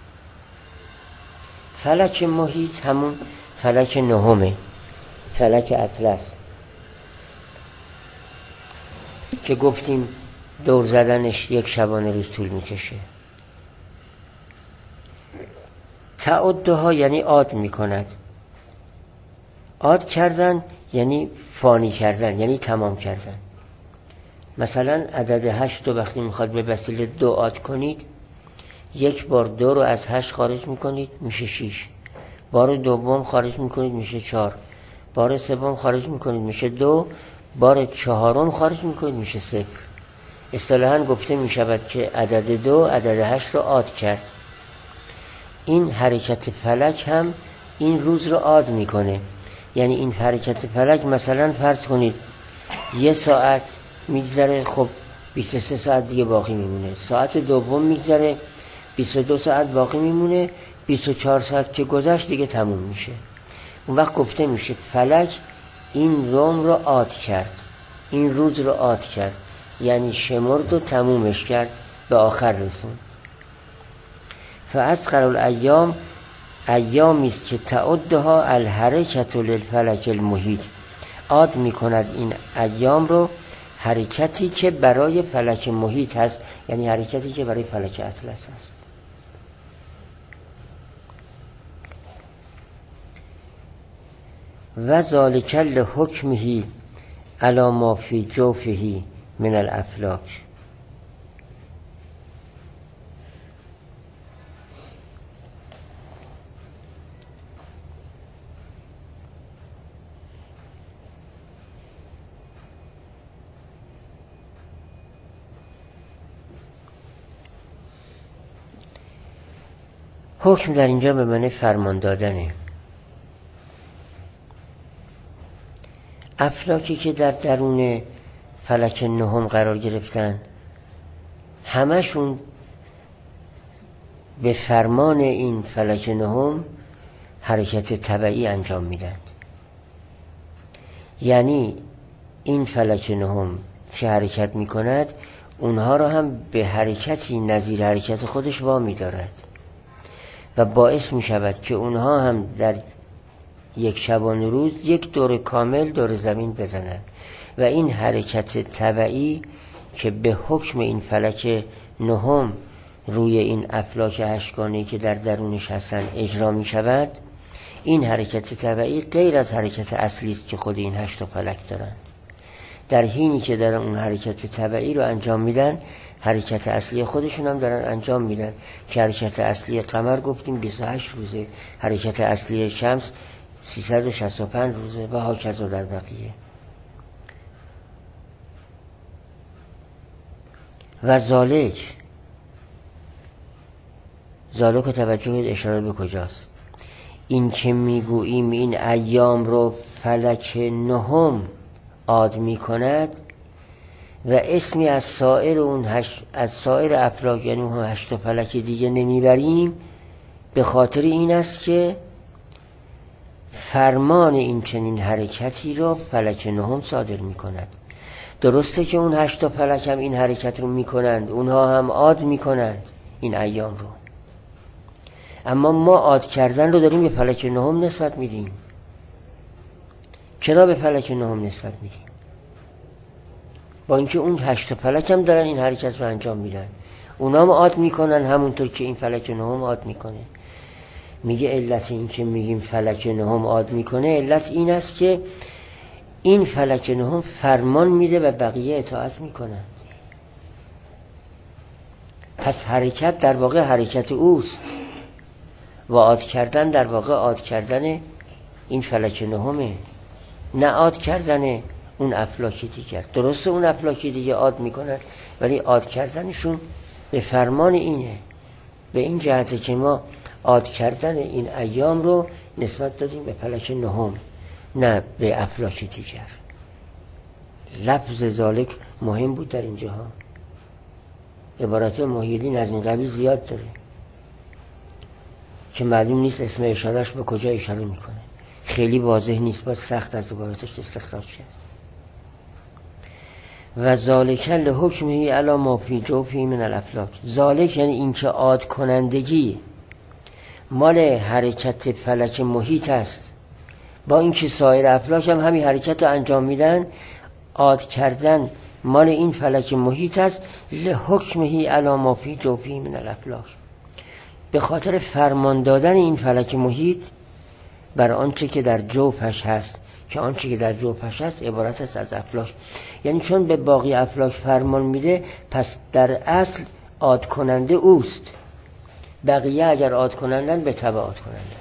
فلک محیط همون فلک نهمه، فلک اطلس که گفتیم دور زدنش یک شبانه روز طول میکشه. تعدها یعنی عاد میکند. عاد کردن یعنی فانی کردن، یعنی تمام کردن. مثلا عدد هشت رو وقتی میخواد به وسیله دو عاد کنید، یک بار دو رو از هشت خارج میکنید میشه شیش، بار دوم خارج میکنید میشه چهار، بار سوم خارج میکنید میشه دو، بار چهارم خارج میکنید میشه صفر. اصطلاحاً گفته میشود که عدد دو عدد هشت رو عاد کرد. این حرکت فلک هم این روز رو عاد میکنه. یعنی این حرکت فلک مثلا فرض کنید یه ساعت میگذره، خب بیست و سه ساعت دیگه باقی میمونه. ساعت دوم میگذره، بیست و دو ساعت باقی میمونه، بیست و چهار ساعت که گذشت دیگه تموم میشه. اون وقت گفته میشه فلک این روم رو عاد کرد، این روز رو عاد کرد، یعنی شمرد و تمومش کرد، به آخر رسون. فاصغر الایام ایامی است که تعدها الحرکت للفلک المحیط. عاد میکند این ایام رو حرکتی که برای فلک محیط هست، یعنی حرکتی که برای فلک اطلس هست. و ذالک لحکمه علی ما فی جوفه من الافلاک. حکم در اینجا به معنی فرمان دادنه. افلاکی که در درون فلک نهم قرار گرفتن همشون به فرمان این فلک نهم حرکت تبعی انجام میدن. یعنی این فلک نهم که حرکت میکند اونها رو هم به حرکتی نظیر حرکت خودش وامی دارد و باعث میشود که اونها هم در یک شبانه روز یک دور کامل دور زمین بزنند و این حرکت تبعی که به حکم این فلک نهم روی این افلاک هشتگانه‌ای که در درونش هستن اجرا می شود، این حرکت تبعی غیر از حرکت اصلی است که خود این هشت فلک دارن. در حینی که دارن اون حرکت تبعی رو انجام میدن، حرکت اصلی خودشون هم دارن انجام میدن که حرکت اصلی قمر گفتیم بیست و هشت روزه، حرکت اصلی شمس سیصد و شصت و پنج روزه و هاکذا در بقیه. و ذالک ذالک و توجه اشاره به کجاست؟ این که میگوییم این ایام رو فلک نهم عاد می کند و اسمی از سایر اون هش... از سایر افلاک یعنی اون هشت فلک دیگه نمیبریم، به خاطر این است که فرمان این چنین حرکتی رو فلک نهم صادر می کند. درسته که اون هشت فلک هم این حرکت رو می کنند، اونها هم عاد می کنند این ایام رو، اما ما عاد کردن رو داریم به فلک نهم نسبت میدیم. چرا به فلک نهم نسبت میدیم؟ با اینکه اون هشت فلک هم دارن این حرکت رو انجام میدن، اونا هم عاد میکنن همونطور که این فلک نهم عاد میکنه. میگه علت این که میگیم فلک نهم عاد میکنه، علت این است که این فلک نهم فرمان میده و بقیه اطاعت میکنن. پس حرکت در واقع حرکت اوست و عاد کردن در واقع عاد کردن این فلک نهمه، نه عاد کردن اون افلاکی دیگر. درسته اون افلاکی دیگه عاد میکنن، ولی عاد کردنشون به فرمان اینه، به این جهته که ما عاد کردن این ایام رو نسبت دادیم به فلک نهم، نه به افلاکی دیگر. لفظ ذالک مهم بود در اینجا ها. عبارت محیدین از این قبیل زیاد داره که معلوم نیست اسم اشارهش به کجا اشاره میکنه، خیلی واضح نیست، باید سخت از عبارتش استخراج کرد. و ذالک لحکمه علی ما فی جوفه من الافلاک. ذالک یعنی این که عاد کنندگی مال حرکت فلک محیط است، با اینکه سایر افلاک هم همین حرکت رو انجام میدن، عاد کردن مال این فلک محیط است. لحکمه علی ما فی جوفه من الافلاک، به خاطر فرمان دادن این فلک محیط بر آنچه که در جوفش هست، که آنچه که در جوفش هست عبارت است از افلاک. یعنی چون به باقی افلاک فرمان میده، پس در اصل عاد کننده اوست، بقیه اگر عاد کنندن به تبع عاد کنندن.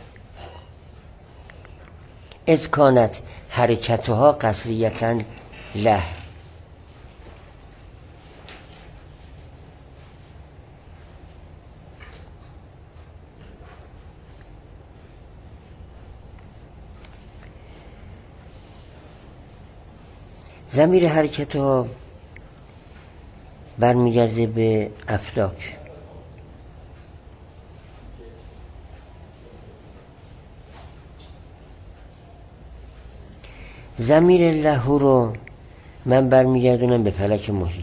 از کانت حرکتها قصریتن له. ضمیر حرکت ها برمیگرده به افلاک. ضمیر له رو من برمیگردونم به فلک محیط.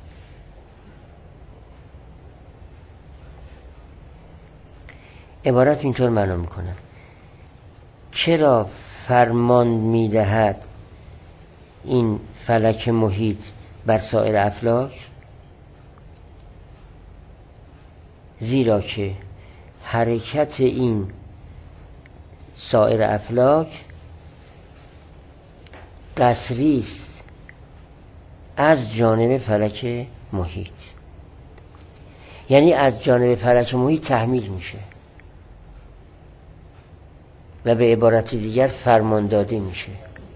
عبارت اینطور معنا میکنم: چرا فرمان میدهد این فلک محیط بر سایر افلاک؟ زیرا که حرکت این سایر افلاک قصری است از جانب فلک محیط، یعنی از جانب فلک محیط تحمیل میشه و به عبارت دیگر فرمان داده میشه.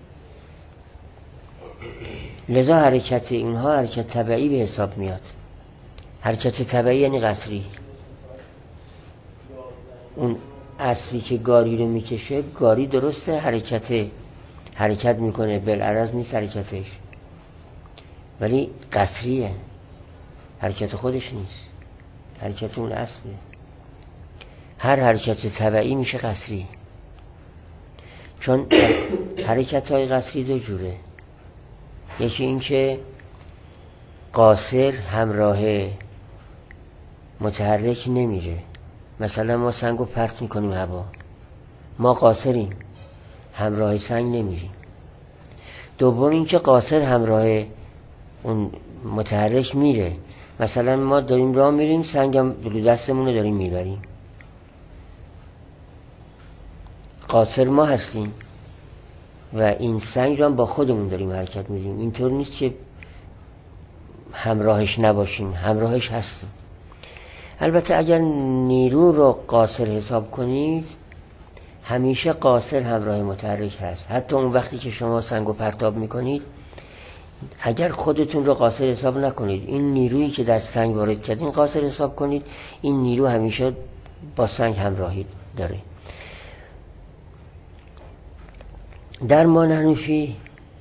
لذا حرکت اینها حرکت طبیعی به حساب میاد. حرکت طبیعی یعنی قصری. اون اسبی که گاری رو میکشه، گاری درسته حرکت حرکت میکنه، بالعرض نیست حرکتش، ولی قصریه، حرکت خودش نیست، حرکت اون اسبه. هر حرکت طبیعی میشه قصری، چون حرکت های قصری دو جوره. یکی این که قاصر همراه متحرک نمیره، مثلا ما سنگو پرت میکنیم هوا، ما قاصریم، همراه سنگ نمیریم. دوم این که قاصر همراه اون متحرک میره، مثلا ما داریم راه میریم، سنگم دلو دستمون رو داریم میبریم، قاصر ما هستیم و این سنگ رو هم با خودمون داریم حرکت میدیم. اینطور نیست که همراهش نباشیم، همراهش هستیم. البته اگر نیرو رو قاصر حساب کنید، همیشه قاصر همراه متحرک هست. حتی اون وقتی که شما سنگو پرتاب میکنید، اگر خودتون رو قاصر حساب نکنید، این نیرویی که در سنگ وارد کردین قاصر حساب کنید، این نیرو همیشه با سنگ همراهی داره. در ما نحن فیه،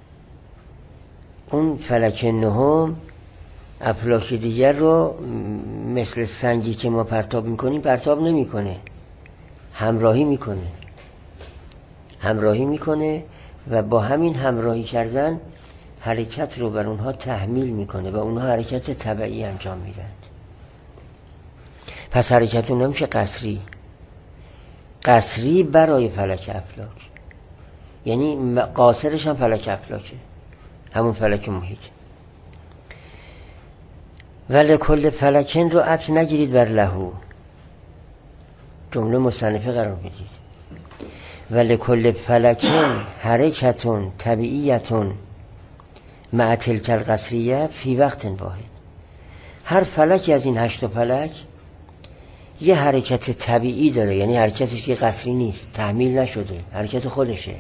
اون فلک نهم افلاک دیگر رو مثل سنگی که ما پرتاب میکنیم پرتاب نمیکنه، همراهی میکنه همراهی میکنه و با همین همراهی کردن حرکت رو بر اونها تحمیل میکنه و اونها حرکت طبیعی انجام میدن. پس حرکت اون نمیشه قصری قصری برای فلک افلاک، یعنی قاصرش هم فلک افلاکه، همون فلک محیط. ولی کل فلکن رو عطف نگیرید بر لهو، جمله مصنفه قرار بدید. ولی کل فلکن حرکتون طبیعیتون مع تلک القصریه فی وقت واحد. هر فلکی از این هشت فلک یه حرکت طبیعی داره، یعنی حرکتش که قصری نیست، تحمیل نشده، حرکت خودشه.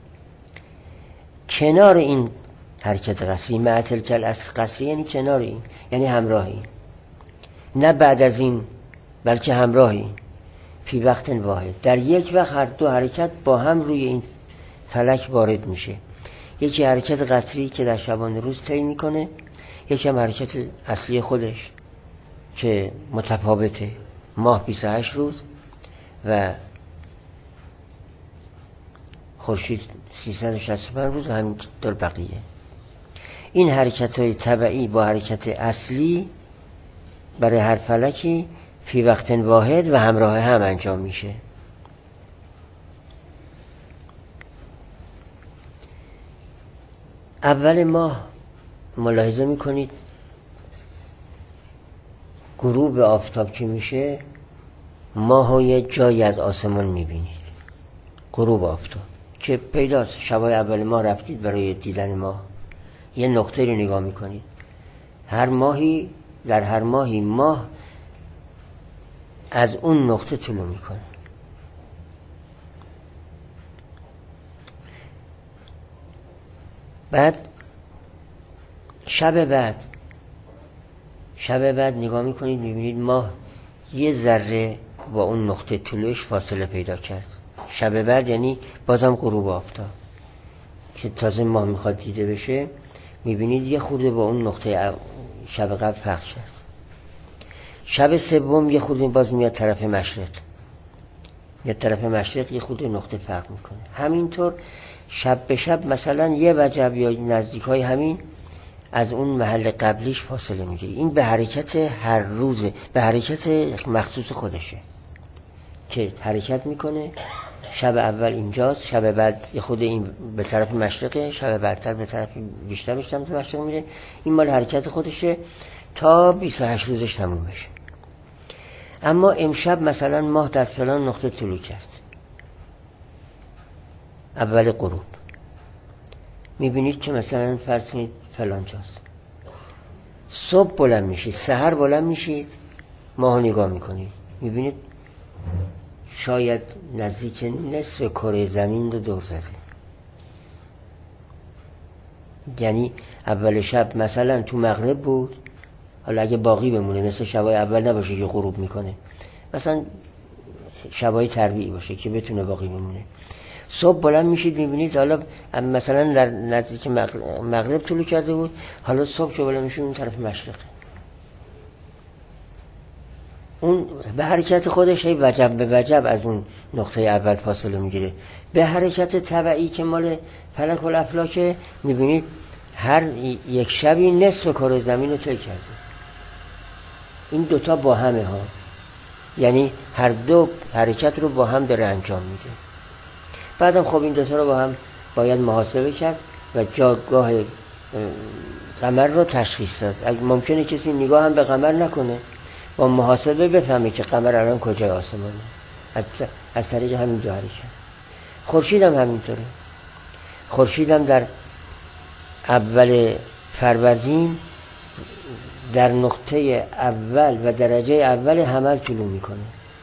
کنار این حرکت قصری، مع تلک القصریه یعنی کنار این، یعنی همراهی، نه بعد از این بلکه همراهی. فی وقت واحد، در یک وقت هر دو حرکت با هم روی این فلک وارد میشه. یکی حرکت قصری که در شبانه روز طی میکنه، یکی هم حرکت اصلی خودش که متفاوته، ماه بیست و هشت روز و خورشید سیصد و شصت و پنج روز و همینطور بقیه. این حرکت های طبیعی با حرکت اصلی برای هر فلکی فی وقت واحد و همراه هم انجام میشه. اول ماه ملاحظه میکنید غروب آفتاب که میشه، ماه یه جایی از آسمان میبینید. غروب آفتاب که پیداست، شبای اول ماه رفتید برای دیدن ماه، یه نقطه رو نگاه میکنید. هر ماهی در هر ماهی ماه از اون نقطه طلوع میکنه. بعد شب بعد شب بعد نگاه میکنید، میبینید ماه یه ذره با اون نقطه طلوعش فاصله پیدا کرد. شب بعد یعنی بازم غروب آفتاب که تازه ماه میخواد دیده بشه، میبینید یه خورده با اون نقطه شب قبل فرق کرد. شب سوم یه خورده باز میاد طرف مشرق، میاد طرف مشرق یه خورده نقطه فرق میکنه. همینطور شب به شب مثلا یه وجب یا نزدیک های همین از اون محل قبلیش فاصله میگیره. این به حرکت هر روزه، به حرکت مخصوص خودشه که حرکت میکنه. شب اول اینجاست، شب بعد یه خود این به طرف مشرقه، شب بعدتر به طرف بیشتر بیشتر به مشرق میره. این مال حرکت خودشه تا بیست و هشت روزش تموم بشه. اما امشب مثلا ماه در فلان نقطه طلوع کرد، اول غروب، میبینید که مثلا فرض کنید فلان جاست. صبح بلند میشید، سحر بلند میشید، ماه نگاه میکنید، میبینید شاید نزدیک نصف کره زمین رو دور زده. یعنی اول شب مثلا تو مغرب بود، حالا اگه باقی بمونه مثل شبای اول نباشه که غروب میکنه، مثلا شبای تربیعی باشه که بتونه باقی بمونه. صبح بلند میشید میبینید حالا مثلا در نزدیک مغرب طلوع کرده بود، حالا صبح که بلند میشید اون طرف مشرقه. اون به حرکت خودش هی وجب به وجب از اون نقطه اول فاصله میگیره. به حرکت طبیعی که مال فلک و افلاکه، میبینید هر یک شبی نصف کره زمین رو طی کرده. این دوتا با همه ها، یعنی هر دو حرکت رو با هم داره انجام میده. بعدم خب این دوتا رو با هم باید محاسبه کرد و جاگاه قمر رو تشخیص داد. اگه ممکنه کسی نگاه هم به قمر نکنه، با محاسبه بفهمه که قمر الان کجای آسمانه، از, از طریق همین دو حرکت. خورشید هم همینطوره. خورشید هم در اول فروردین در نقطه اول و درجه اول حمل طلوع میکنه.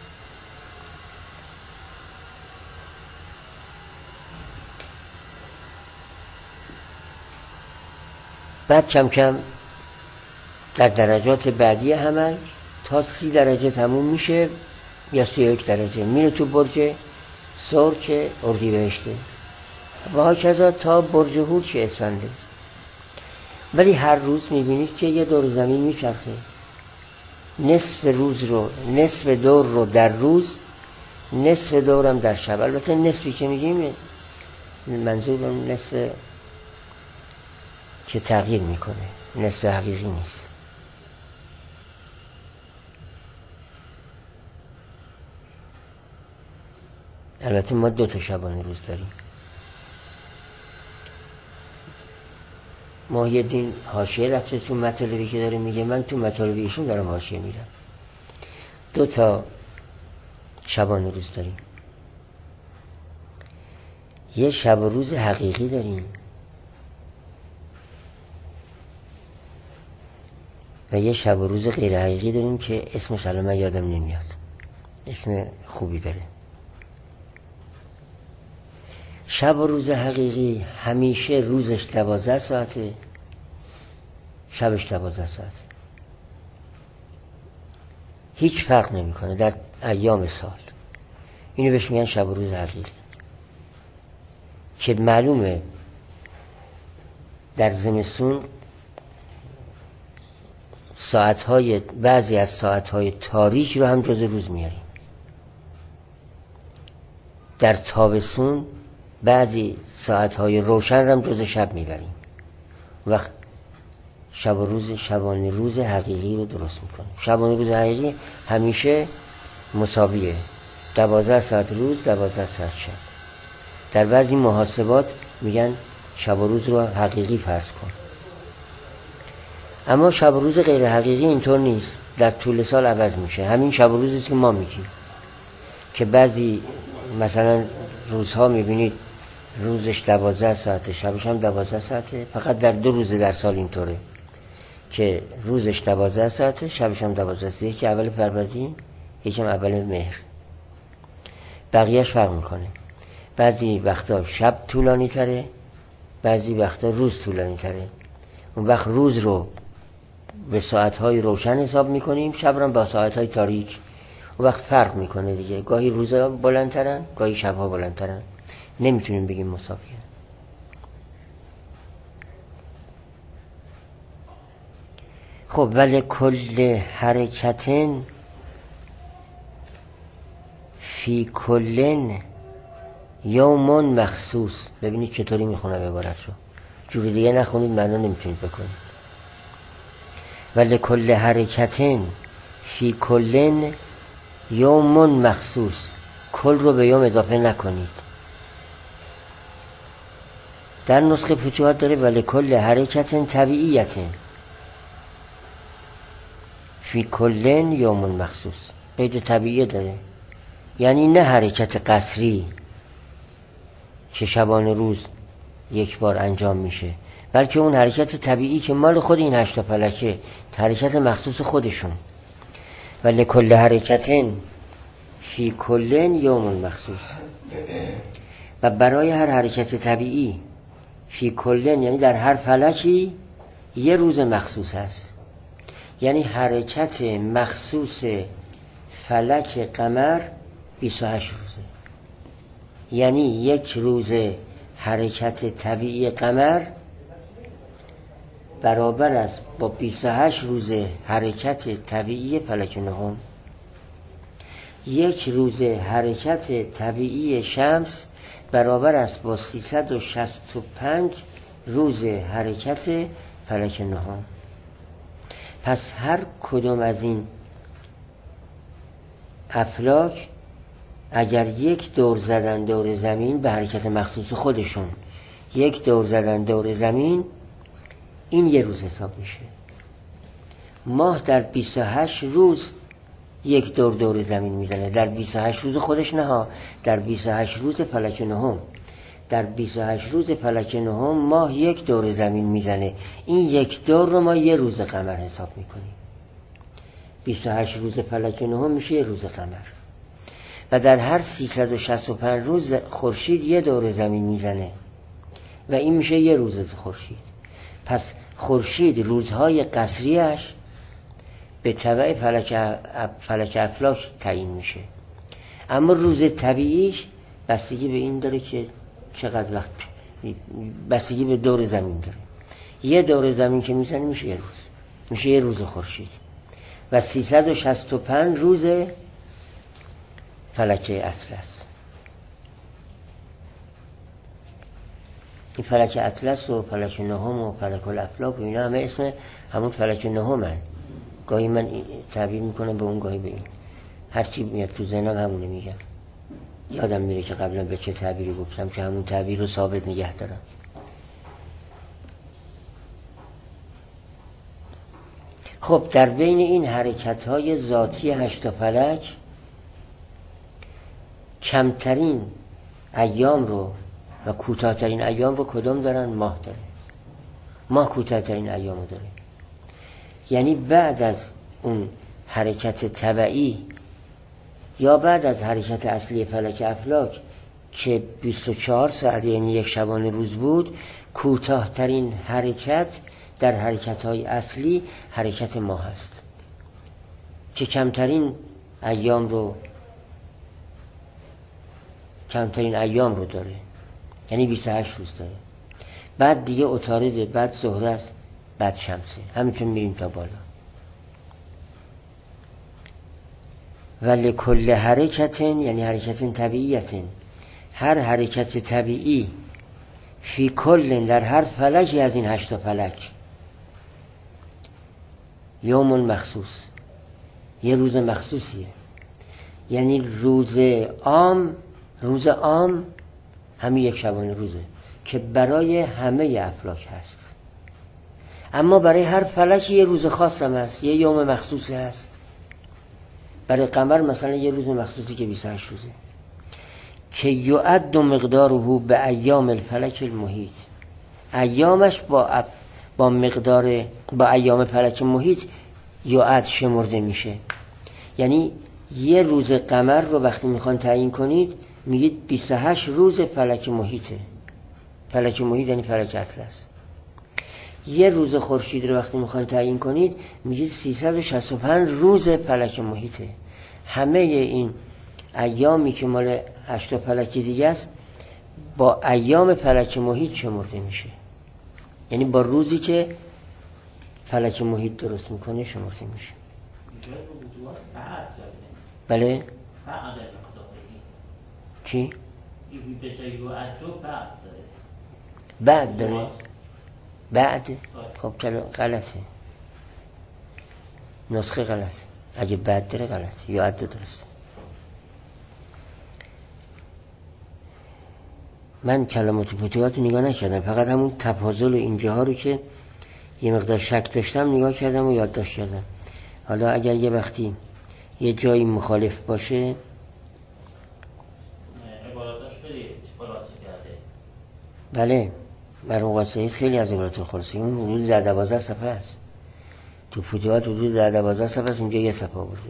بعد کم کم در درجات بعدی حمل تا سی درجه تموم میشه یا سی و یک درجه میره تو برج ثور که اردیبهشته و هاکذا تا برج هور که اسفنده. ولی هر روز میبینید که یه دور زمین میچرخه. نصف روز رو، نصف دور رو در روز، نصف دورم در شب. البته نصفی که میگیم منظورم نصف که تغییر میکنه، نصف حقیقی نیست. البته ما دو تا شبانه روز داریم. محی‌الدین حاشیه رفته تو مطالبی که داره میگه، من تو مطالب ایشون دارم حاشیه میرم. دو تا شبانه روز داریم. یه شب و روز حقیقی داریم و یه شب و روز غیر حقیقی داریم که اسمش الان من یادم نمیاد، اسم خوبی داره. شب و روز حقیقی همیشه روزش دوازده ساعته، شبش دوازده ساعته، هیچ فرق نمیکنه در ایام سال. اینو بهش میگن شب و روز حقیقی که معلومه در زمستون ساعتهای بعضی از ساعتهای تاریک رو هم جز روز میاریم. در تابستون بعضی ساعتهای روشن رو هم جز شب میبریم. وقت شب و روز شبانه روز حقیقی رو درست میکنیم. شبانه روز حقیقی همیشه مساویه، دوازده ساعت روز، دوازده ساعت شب. در بعضی محاسبات میگن شب و روز رو حقیقی فرض کن. اما شب و روز غیر حقیقی اینطور نیست، در طول سال عوض میشه. همین شب و روزی که ما میگیم که بعضی مثلا روزها میبینید روزش دوازده ساعته، شبش هم دوازده ساعته. فقط در دو روز در سال اینطوره که روزش دوازده ساعته، شبش هم دوازده ساعته. یکی اول فروردین، یکی هم اول مهر. بقیهش فرق میکنه. بعضی وقتا شب طولانی تره، بعضی وقتا روز طولانی تره. اون وقت روز رو به ساعتهای روشن حساب میکنیم، شب رو با ساعتهای تاریک. اون وقت فرق میکنه دیگه. گاهی روزها بلندترن، گاهی شبها بلندترن. نمیتونیم بگیم مساویه. خب ولی کل حرکتن فی کلن یومون مخصوص. ببینید چطوری میخونم عبارت رو، جوری دیگه نخونید معنا نمیتونید بکنید. ولی کل حرکتن فی کلن یومون مخصوص. کل رو به یوم اضافه نکنید. در نسخه فتوحات داره ولی کل حرکتن طبیعیتن فی کلن یومون مخصوص. قید طبیعی داره، یعنی نه حرکت قصری که شبانه روز یک بار انجام میشه، بلکه اون حرکت طبیعی که مال خود این هشتا فلکه، حرکت مخصوص خودشون. ولی کل حرکتن فی کلن یومون مخصوص. و برای هر حرکت طبیعی فی کلن یعنی در هر فلکی یه روز مخصوص هست. یعنی حرکت مخصوص فلک قمر بیست و هشت روزه. یعنی یک روز حرکت طبیعی قمر برابر است با بیست و هشت روز حرکت طبیعی فلک نهم. یک روز حرکت طبیعی شمس برابر است با سیصد و شصت و پنج روز حرکت فلک نهم. پس هر کدوم از این افلاک اگر یک دور زدن دور زمین به حرکت مخصوص خودشون، یک دور زدن دور زمین، این یه روز حساب میشه. ماه در بیست و هشت روز یک دور دور زمین میزنه. در بیست و هشت روز خودش نه ها، در بیست و هشت روز فلک نهم، در بیست و هشت روز فلک نهم ماه یک دور زمین میزنه. این یک دور رو ما یه روز قمر حساب میکنیم. بیست و هشت روز فلک نهم میشه یه روز قمر. و در هر سیصد و شصت و پنج روز خورشید یه دور زمین میزنه و این میشه یه روز خورشید. پس خورشید روزهای قصریش به تبع فلک فلک افلاک تعیین میشه، اما روز طبیعیش بستگی به این داره که چقدر وقت، بستگی به دور زمین داره. یه دور زمین که میزنه میشه یه روز، میشه یه روز خورشید. و سیصد و شصت و پنج روز فلک اطلس. این فلک اطلس و فلک نهم و فلک الافلاک و اینا همه اسم همون فلک نهم هن. گاهی من تعبیر میکنم به اون، گاهی به این، هرچی میاد تو ذهنم همونه میگم. یادم میره که قبلا به چه تعبیری گفتم که همون تعبیر رو ثابت نگه دارم. خب در بین این حرکت های ذاتی هشت فلک کمترین ایام رو و کوتاه‌ترین ایام رو کدام دارن؟ ماه داره. ماه کوتاه‌ترین ایام رو داره. یعنی بعد از اون حرکت تبعی یا بعد از حرکت اصلی فلک افلاک که بیست و چهار ساعت یعنی یک شبانه روز بود، کوتاه‌ترین حرکت در حرکت‌های اصلی حرکت ماه است که کمترین ایام رو کمترین ایام رو داره، یعنی بیست و هشت روز داره. بعد دیگه عطارده، بعد زهره است، بعد شمسه، همینطور میریم تا بالا. ولی کل حرکتن یعنی حرکت طبیعیتن، هر حرکت طبیعی فی کل در هر فلکی از این هشت فلک یوم مخصوص، یه روز مخصوصیه. یعنی روز عام، روز عام همین یک شبانه روزه که برای همه افلاک هست، اما برای هر فلک یه روز خاص هم هست، یه یوم مخصوصی هست. برای قمر مثلا یه روز مخصوصی که بیست و هشت روزه که یعد مقداره به ایام الفلک المحیط، ایامش با اف... با مقدار با ایام فلک محیط یعد شمرده میشه. یعنی یه روز قمر رو وقتی میخوان تعیین کنید میگید بیست و هشت روز فلک محیطه. فلک محیط یعنی فلک اطلس. یه روز خورشید رو وقتی میخوان تعیین کنید میگید سیصد و شصت و پنج روز فلک محیطه. همه این ایامی که مال هشت فلک دیگه است با ایام فلک محیط شمرده میشه، یعنی با روزی که فلک محیط درست میکنه شمرده میشه. بله؟ کی؟ بعد داره؟ بعد؟ خب چرا غلطه، نسخه غلطه. اگه بعد داره غلطه، یا عد درسته. من کلمات فتوحات نگاه نکردم، فقط همون تفاضل و اینجاها رو که یه مقدار شک داشتم نگاه کردم و یادداشت کردم. حالا اگر یه وقتی یه جایی مخالف باشه عباراتش خیلی خلاصه کرده. بله، مرحوم قاسمی خیلی از عبارات خلاصه، اون حدود در دوازده صفحه است. تو فتوحات حدود در دوازده صفحه است، اینجا یه صفحه آورده.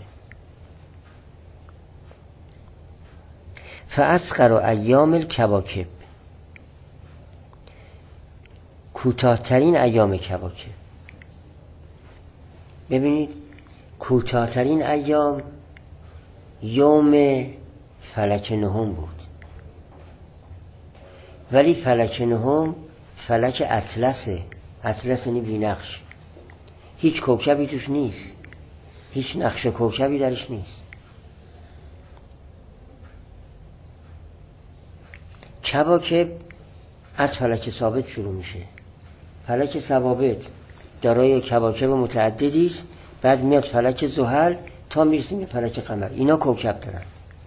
فاصغر ایام الکواکب، کوتاه‌ترین ایام کواکب. ببینید کوتاه‌ترین ایام یوم فلک نهم بود، ولی فلک نهم فلک اطلسه. اطلس یعنی بی‌نقش، هیچ کوکبی توش نیست، هیچ نقش کوکبی درش نیست. کواکب از فلک ثابت شروع میشه. فلک ثوابت دارای کواکب متعددی است، بعد میاد فلک زحل تا میرسیم به فلک قمر. اینا کوکب دارن.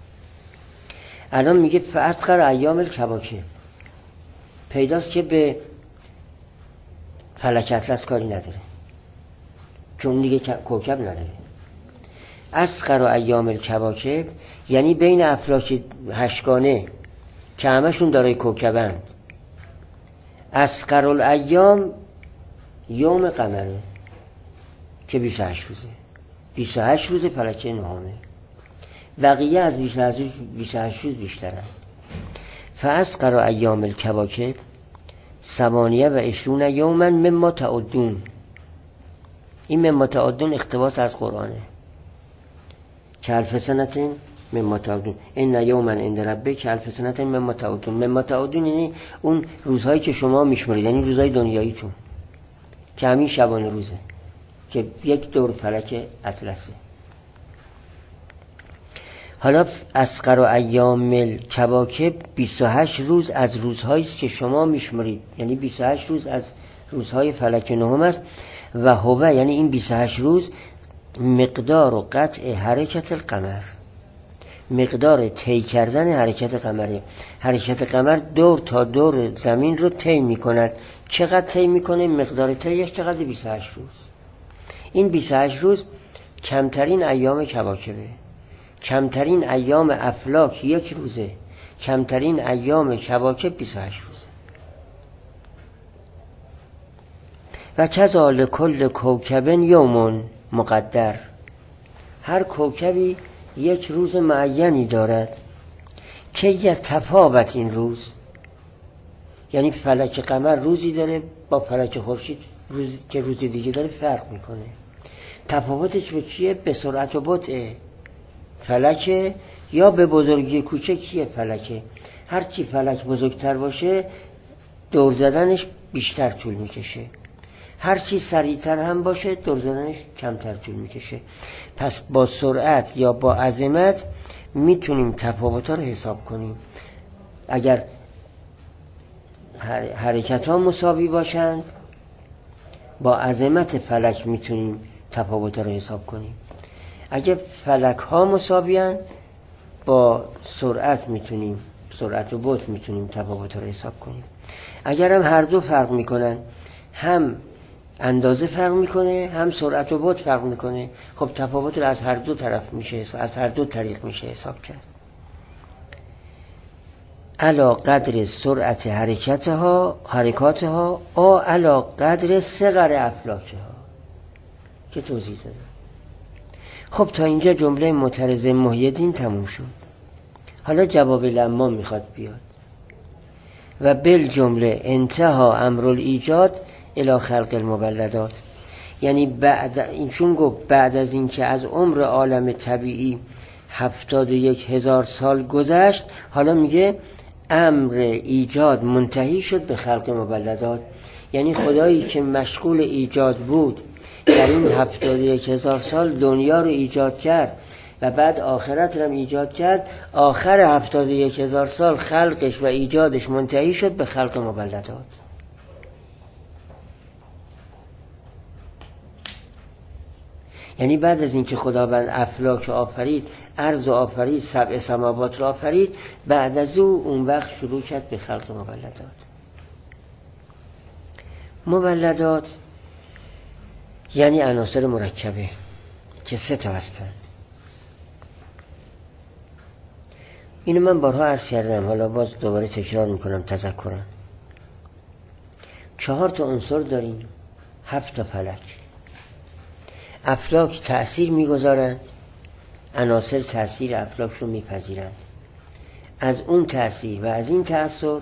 الان میگه فاصغر ایام الکواکب، پیداست که به فلک اطلس کاری نداره، چون دیگه کوکب نداره. اصغر ایام الکواکب یعنی بین افلاک هشتگانه که همشون دارای کوکبن، اصغر الایام یوم قمره که بیست و هشت روزه، بیست و هشت روز فلک نهمه، بقیه از بیست و هشت روز بیشترن. فاصغر ایام الکواکب ثمانیه و عشرون یوما مما تعدون. این مما تعدون اقتباس از قرآنه. که الف سنت مما تعدون ان یوما عند ربک الف سنت مما تعدون. مما تعدون یعنی اون روزهایی که شما میشمرید، یعنی روزهای دنیاییتون که همین شبانه روزه که یک دور فلک اطلسه. حالا اصغر ایام الکواکب بیست و هشت روز از روزهایی است که شما میشمرید، یعنی بیست و هشت روز از روزهای فلک نهم است. و هو یعنی این بیست و هشت روز مقدار و قطع حرکت القمر، مقدار طی کردن حرکت قمره. حرکت قمر دور تا دور زمین رو طی میکند. چقدر طی میکنه؟ مقدار طیش چقدر؟ بیست و هشت روز. این بیست و هشت روز کمترین ایام کواکبه، کمترین ایام افلاک یک روزه، کمترین ایام کواکب بیست و هشت روزه. و کذا لکل کوکب یوم مقدر، هر کوکبی یک روز معینی دارد که یتفاوت این روز، یعنی فلک قمر روزی داره با فلک خورشید روزی که روز دیگه داره فرق میکنه. تفاوتش به چیه؟ به سرعت و بطء فلک یا به بزرگی کوچکیه فلکه. هر چی فلک بزرگتر باشه دور زدنش بیشتر طول میکشه، هر چی سریعتر هم باشه دور زدنش کمتر طول میکشه. پس با سرعت یا با عظمت میتونیم تفاوت‌ها رو حساب کنیم. اگر حرکت ها مساوی باشند با عظمت فلک میتونیم تفاوت‌ها رو حساب کنیم. اگر فلک ها مساوی‌اند با سرعت میتونیم، سرعت و بطء میتونیم تفاوت‌ها رو حساب کنیم. اگر هم هر دو فرق میکنن، هم اندازه فرق میکنه هم سرعت و بطء فرق میکنه، خب تفاوت از هر دو طرف میشه، از هر دو طریق میشه حساب کرد. علا قدر سرعت حرکتها حرکاتها او علا قدر صغر افلاکها که توضیح دادم. خب تا اینجا جمله معترض محی الدین تموم شد. حالا جواب لما میخواد بیاد. و بل جمله انتها امر الایجاد الی خلق المولدات، یعنی بعد این چون گفت بعد از این که از عمر عالم طبیعی هفتاد و یک هزار سال گذشت، حالا میگه امر ایجاد منتهی شد به خلق مولدات. یعنی خدایی که مشغول ایجاد بود در این هفتاد و یک هزار سال دنیا رو ایجاد کرد و بعد آخرت رو هم ایجاد کرد، آخر هفتاد و یک هزار سال خلقش و ایجادش منتهی شد به خلق مولدات. یعنی بعد از اینکه خداوند افلاک آفرید، ارض آفرید، سبع سماوات را آفرید، بعد از او اون وقت شروع کرد به خلق مولدات. مولدات یعنی عناصر مرکبه که سه تا هستند. اینو من بارها عرض کردم، حالا باز دوباره تکرار میکنم تذکرم. چهار تا عنصر داریم، هفت تا فلک. افلاک تأثیر میگذارند، عناصر تأثیر افلاک رو میپذیرند. از اون تأثیر و از این تأثیر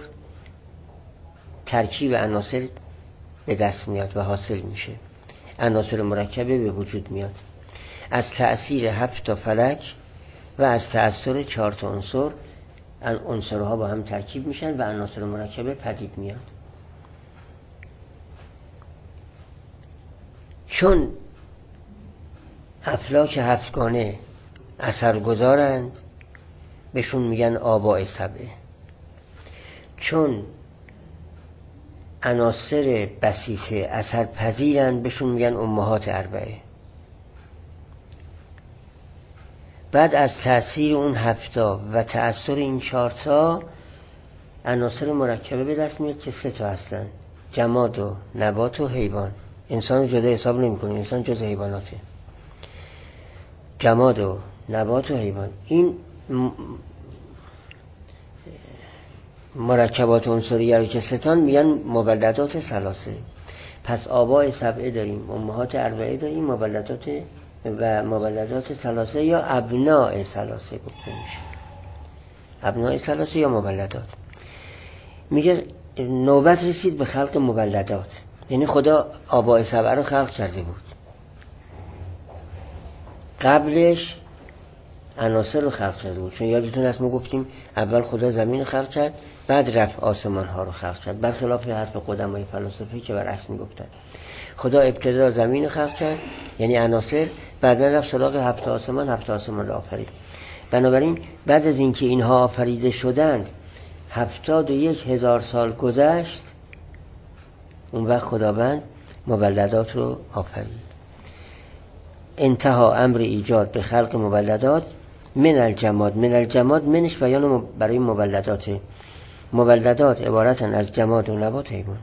ترکیب عناصر به دست میاد و حاصل میشه، عناصر مرکبه به وجود میاد. از تأثیر هفت تا فلک و از تأثیر چهار تا عنصر، عنصرها با هم ترکیب میشن و عناصر مرکبه پدید میاد. چون افلاک هفتگانه اثرگذارند بهشون میگن آباء سبعه. چون عناصر بسیطه اثرپذیرند بهشون میگن امهات اربعه. بعد از تأثیر اون هفتا و تأثیر این چهارتا عناصر مرکبه به دست میاد که سه تا هستن، جماد و نبات و حیوان. انسان رو جدا حساب نمی کنیم، انسان جز حیواناته. جماد و نبات و حیوان، این مرکبات عنصریه رو که ستان میگن مولدات ثلاثه. پس آباء سبعه داریم، امهات اربعه داریم، مولدات و مولدات ثلاثه یا ابناء ثلاثه گفته میشه. ابناء ثلاثه یا مولدات. میگه نوبت رسید به خلق مولدات، یعنی خدا آباء سبعه رو خلق کرده بود، قبلش عناصر رو خلق کرده بود. چون یادتون هست ما گفتیم اول خدا زمین رو خلق کرد، بعد رفت آسمان ها رو خلق کرد، برخلاف حرف قدمای فلاسفه که برعکس میگفتن. خدا ابتدا زمین رو خلق کرد یعنی عناصر، بعدا رفت سراغ هفت آسمان، هفت آسمان رو آفرید. بنابراین بعد از اینکه اینها آفریده شدند هفتاد و یک هزار سال گذشت، اون وقت خداوند مولدات رو آفرید. انتها امر ایجاد به خلق مولدات من الجماد. من الجماد منش بیان برای مولدات. مولدات عبارتن از جماد و نبات حیوان.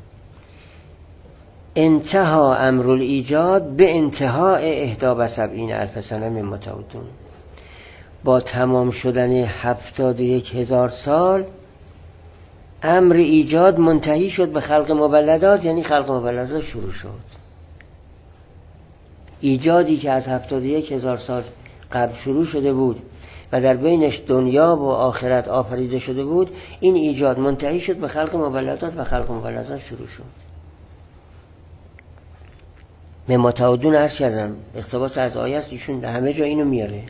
انتها امر ایجاد به انتهای احدا و سبعین الف سنه من متعودون. با تمام شدن هفتاد و یک هزار سال امر ایجاد منتهی شد به خلق مولدات، یعنی خلق مولدات شروع شد. ایجادی که از هفتاد و یک هزار سال قبل شروع شده بود و در بینش دنیا و آخرت آفریده شده بود، این ایجاد منتهی شد به خلق مولدات و خلق مولدات شروع شد. من متعودون عرض کردم اقتباس از آیه است، ایشون همه جا اینو میاره.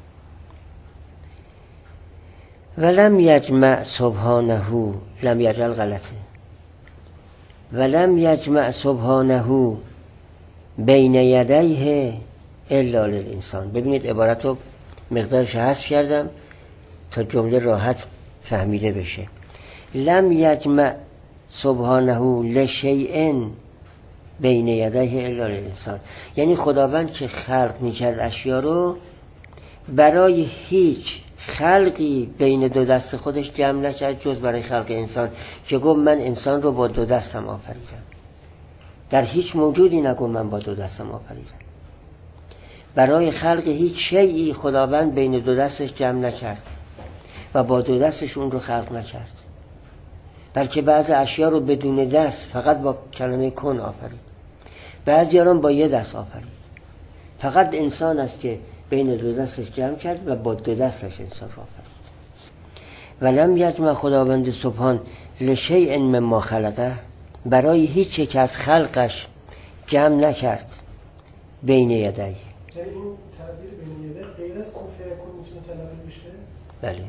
ولم یجمع سبحانه، لم یجعل غلطه، ولم یجمع سبحانه بین یدیه الا للانسان. ببینید عبارت رو مقدارش حذف کردم تا جمله راحت فهمیده بشه. لم یجمع سبحانه لشیء بین یدیه الا للانسان، یعنی خداوند که خلق میکرد اشیا رو برای هیچ خلقی بین دو دست خودش جمع نکرد جز برای خلق انسان، که گفت من انسان رو با دو دستم آفریدم. در هیچ موجودی نگو من با دو دستم آفریدم. برای خلق هیچ شیئی خداوند بین دو دستش جمع نکرد و با دو دستش اون رو خلق نکرد، بلکه بعض اشیا رو بدون دست فقط با کلمه کن آفرید، بعضی ها با یه دست آفرید. فقط انسان است که بین دو دستش جمع کرد و با دو دستش انسان رو آفرید. ولم یجمع خداوند سبحان لشیء مما خلقه، برای هیچ یک از خلقش جمع نکرد بین یدی. یعنی این تعبیر بین یدی غیر از کن فیکون میتونه تلقی بشه؟ بله،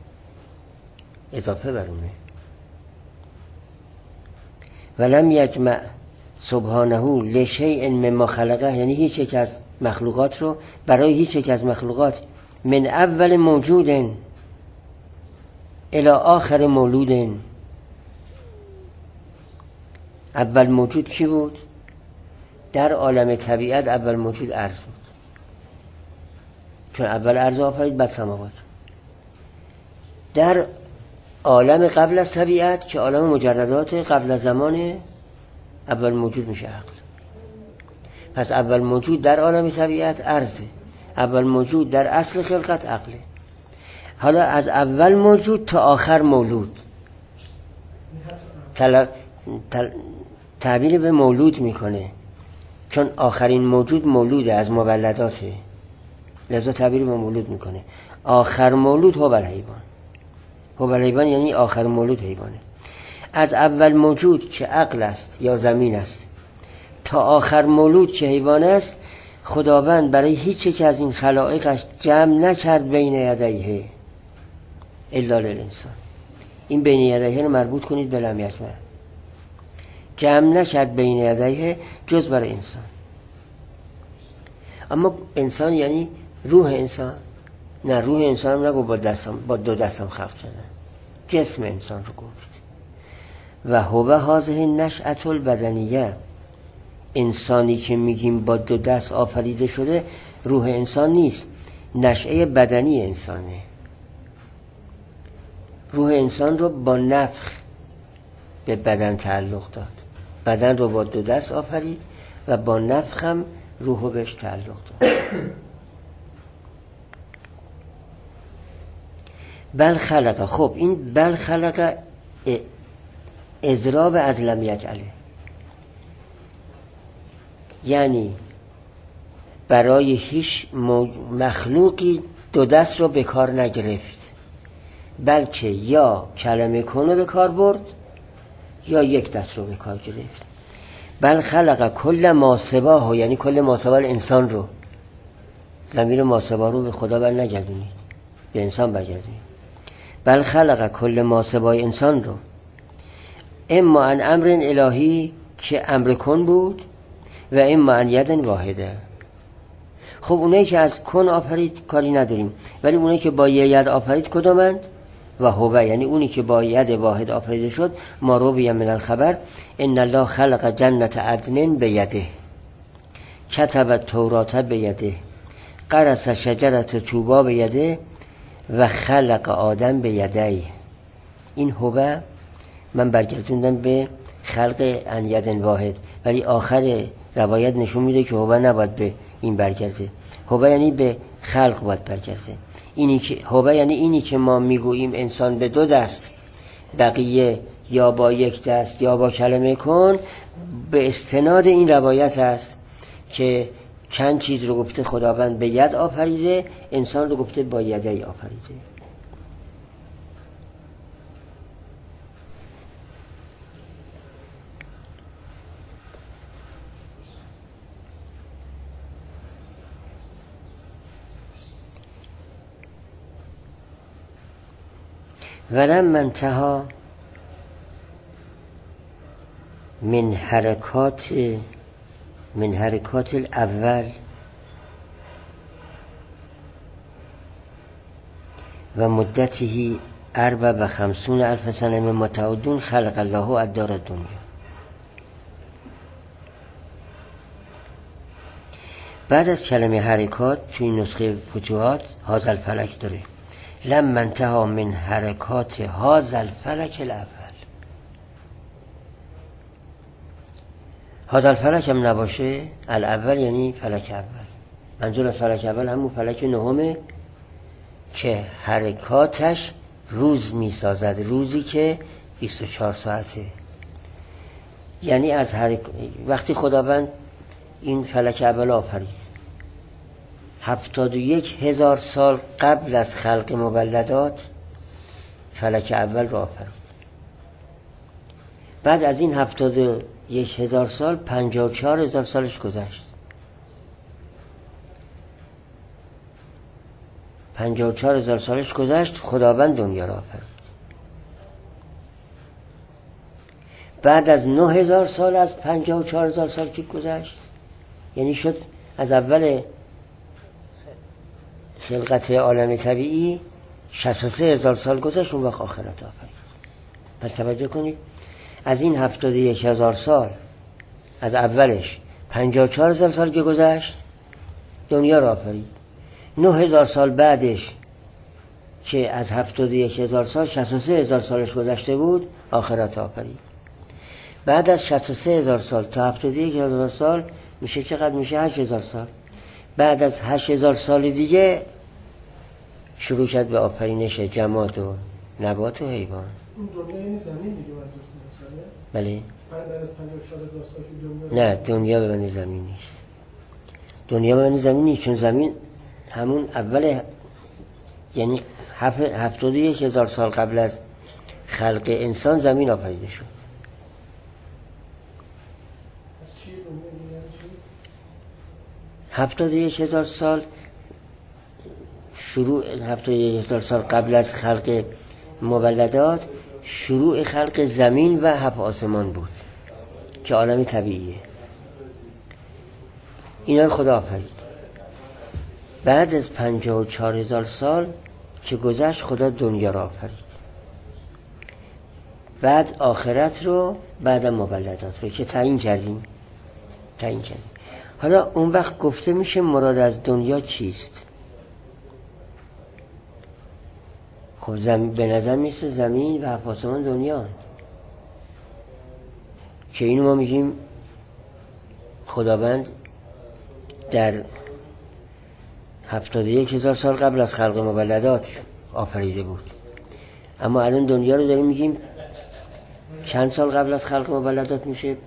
اضافه بر اونه. ولم یجمع سبحانه لشیء مما خلقه، یعنی هیچ یک از مخلوقات رو برای هیچ یک از مخلوقات من اول موجود الی آخر مولود. اول موجود کی بود؟ در عالم طبیعت اول موجود ارض بود، چون اول ارض آفرید بعد سماوات. در عالم قبل از طبیعت که عالم مجردات قبل از زمان، اول موجود میشه عقل. پس اول موجود در عالم طبیعت ارضه، اول موجود در اصل خلقت عقله. حالا از اول موجود تا آخر مولود تل... تل... تعبیر به مولود میکنه، چون آخرین موجود مولوده، از مولداته، لذا تعبیر به مولود میکنه. آخر مولود هو حیوان. هو حیوان یعنی آخر مولود حیوانه. از اول موجود که عقل است یا زمین است تا آخر مولود که حیوان است، خداوند برای هیچ یک از این خلائقش جمع نکرد بین یدیه الا للانسان. این بین یدیه رو مربوط کنید به لم یجمع. جمع نکرد بین یدیه جز برای انسان. اما انسان یعنی روح انسان؟ نه، روح انسان هم نگو با دستم با دو دستم خلق کردن، جسم انسان رو گفت. و هو هذه نشأة البدنیه، انسانی که میگیم با دو دست آفریده شده روح انسان نیست، نشأه بدنی انسانه. روح انسان رو با نفخ به بدن تعلق داد. بدن رو با دو دست آفرید و با نفخ هم روح رو بهش تعلق داد. بل خلق، خب این بل خلق اضراب از لم یجعله، یعنی برای هیچ مخلوقی دو دست رو به کار نگرفت، بلکه یا کلمه کن رو به کار برد یا یک دست رو به کار گرفت. بل خلق کل ما سواه، یعنی کل ما سواه انسان رو، ضمیر ما سواه رو به خدا بر نگردونید، به انسان برگردونید. بل خلق کل ما سواه انسان رو، اما ان امر الهی که امر کن بود و اما ان ید واحده. خب اونایی که از کن آفرید کاری نداریم، ولی اونایی که با ید آفرید کدامند؟ و هو، یعنی اونی که با ید واحد آفریده شد. ما رو بیم من الخبر ان الله خلق جنت عدن بیده، کتب التوراة بیده، قرص شجرة طوبی بیده و خلق آدم بیده. این هو من برگردوندم به خلق ان ید واحد، ولی آخر روایت نشون میده که هو نباید به این برگرده. هو یعنی به خلق باید برگرده. اینی که هو یعنی اینی که ما میگوییم انسان به دو دست، بقیه یا با یک دست یا با کلمه کن، به استناد این روایت است که چند چیز رو گفته خداوند به ید آفریده، انسان رو گفته با یدی آفریده. ولما انتهى من حرکات من حرکات الاول و مدته اربع و خمسون الف سنه من متعودون خلق الله الدار الدنیا. بعد از کلمه حرکات توی نسخه فتوحات هذا الفلک داره، لما انتهى من حرکات هذا الفلک الاول. هذا الفلک هم نباشه، الاول یعنی فلک اول. منظور از فلک اول همون فلک نهمه که حرکاتش روز می سازد، روزی که بیست و چهار ساعته. یعنی از حرک... وقتی خداوند این فلک اول آفرید، هفتاد و یک هزار سال قبل از خلق مولدات فلک اول را آفرید. بعد از این هفتاد و یک هزار سال پنجاه و چهار هزار سالش گذشت. پنجاه و چهار هزار سالش گذشت خداوند دنیا را آفرید. بعد از نه هزار سال از پنجاه و چهار هزار سال که گذشت، یعنی شد از اول خلقت عالم طبیعی شصت و سه هزار سال گذشت، اون وقت آخرت آفرید. پس توجه کنید، از این هفتاد و یک هزار سال از اولش پنجاه و چهار هزار سال که گذشت دنیا را آفرید. نه هزار سال بعدش که از هفتاد و یک هزار سال شصت و سه هزار سالش گذشته بود آخرت آفرید. بعد از شصت و سه هزار سال تا هفتاد و یک هزار سال میشه چقدر؟ میشه هشت هزار سال. بعد از هشت هزار سال دیگه شروع شد به آفرینش جماد و نبات و حیوان. اون دنیا یعنی زمین دیگه منظورتون است؟ بله. بعد از پنجاه و چهار هزار سال که دنیا، نه دنیا به معنی زمین نیست. دنیا به معنی زمین نیست، چون زمین همون اول، یعنی هفتاد و یک هزار سال قبل از خلق انسان زمین آفریده شد. از چی دنیا چی؟ هفتاد و یک هزار سال شروع، هفتاد و یک هزار سال قبل از خلق مولدات شروع خلق زمین و هفت آسمان بود که عالم طبیعیه. اینا رو خدا آفرید. بعد از پنجاه و چهار هزار سال که گذشت خدا دنیا را آفرید. بعد آخرت رو، بعد مولدات رو که تعیین کردیم تعیین کردیم. حالا اون وقت گفته میشه مراد از دنیا چیست؟ خب زمین به نظر میسه زمین و هفت آسمان دنیا، که اینو ما میگیم خداوند در هفتاد و یک هزار سال قبل از خلق مولدات آفریده بود، اما الان دنیا رو داریم میگیم چند سال قبل از خلق مولدات میشه؟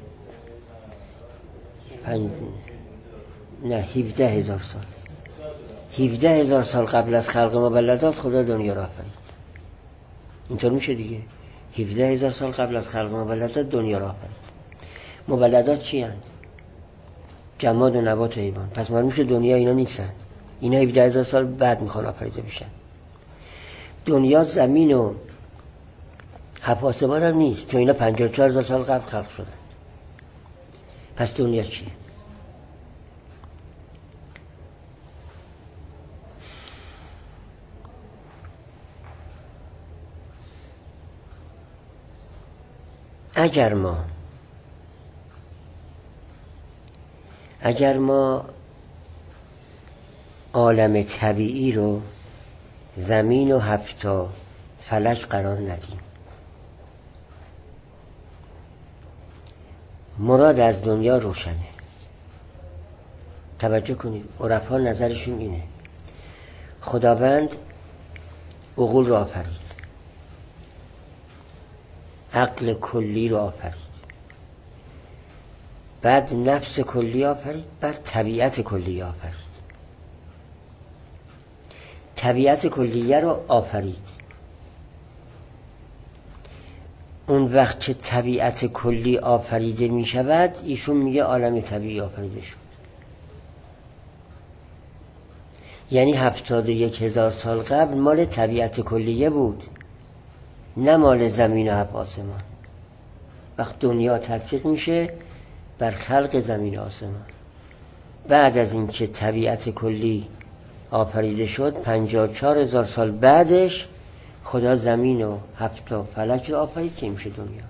پنج... نه هفده هزار سال. هفده هزار سال قبل از خلق مولدات خدا دنیا رو آفرید. اینطور میشه دیگه. هفده هزار سال قبل از خلق مولدات دنیا رو آفرید. مولدات چی هستند؟ جماد و نبات و حیوان. پس معلوم میشه دنیا اینا نیستن. اینا هفده هزار سال بعد میخوان آفریده بشن. دنیا زمین و هفت آسمان هم نیست، چون اینا پنجاه و چهار هزار سال قبل خلق شدن. پس دنیا چیه؟ اگر ما اگر ما عالم طبیعی رو زمین و هفتا فلک قرار ندیم، مراد از دنیا روشنه. توجه کنید، عرفا نظرشون اینه: خداوند عقول رو آفرید، عقل کلی رو آفرید، بعد نفس کلی آفرید، بعد طبیعت کلی آفرید. طبیعت کلیه رو آفرید. اون وقت که طبیعت کلی آفریده می شود، ایشون میگه عالم طبیعی آفریده شد. یعنی هفتاد و یک هزار سال قبل مال طبیعت کلیه بود، نه مال زمین و هفت آسمان. وقت دنیا تطبیق میشه بر خلق زمین و آسمان. بعد از اینکه طبیعت کلی آفریده شد، پنجاه و چهار هزار سال بعدش خدا زمین و هفت و فلک رو آفرید که میشه دنیا.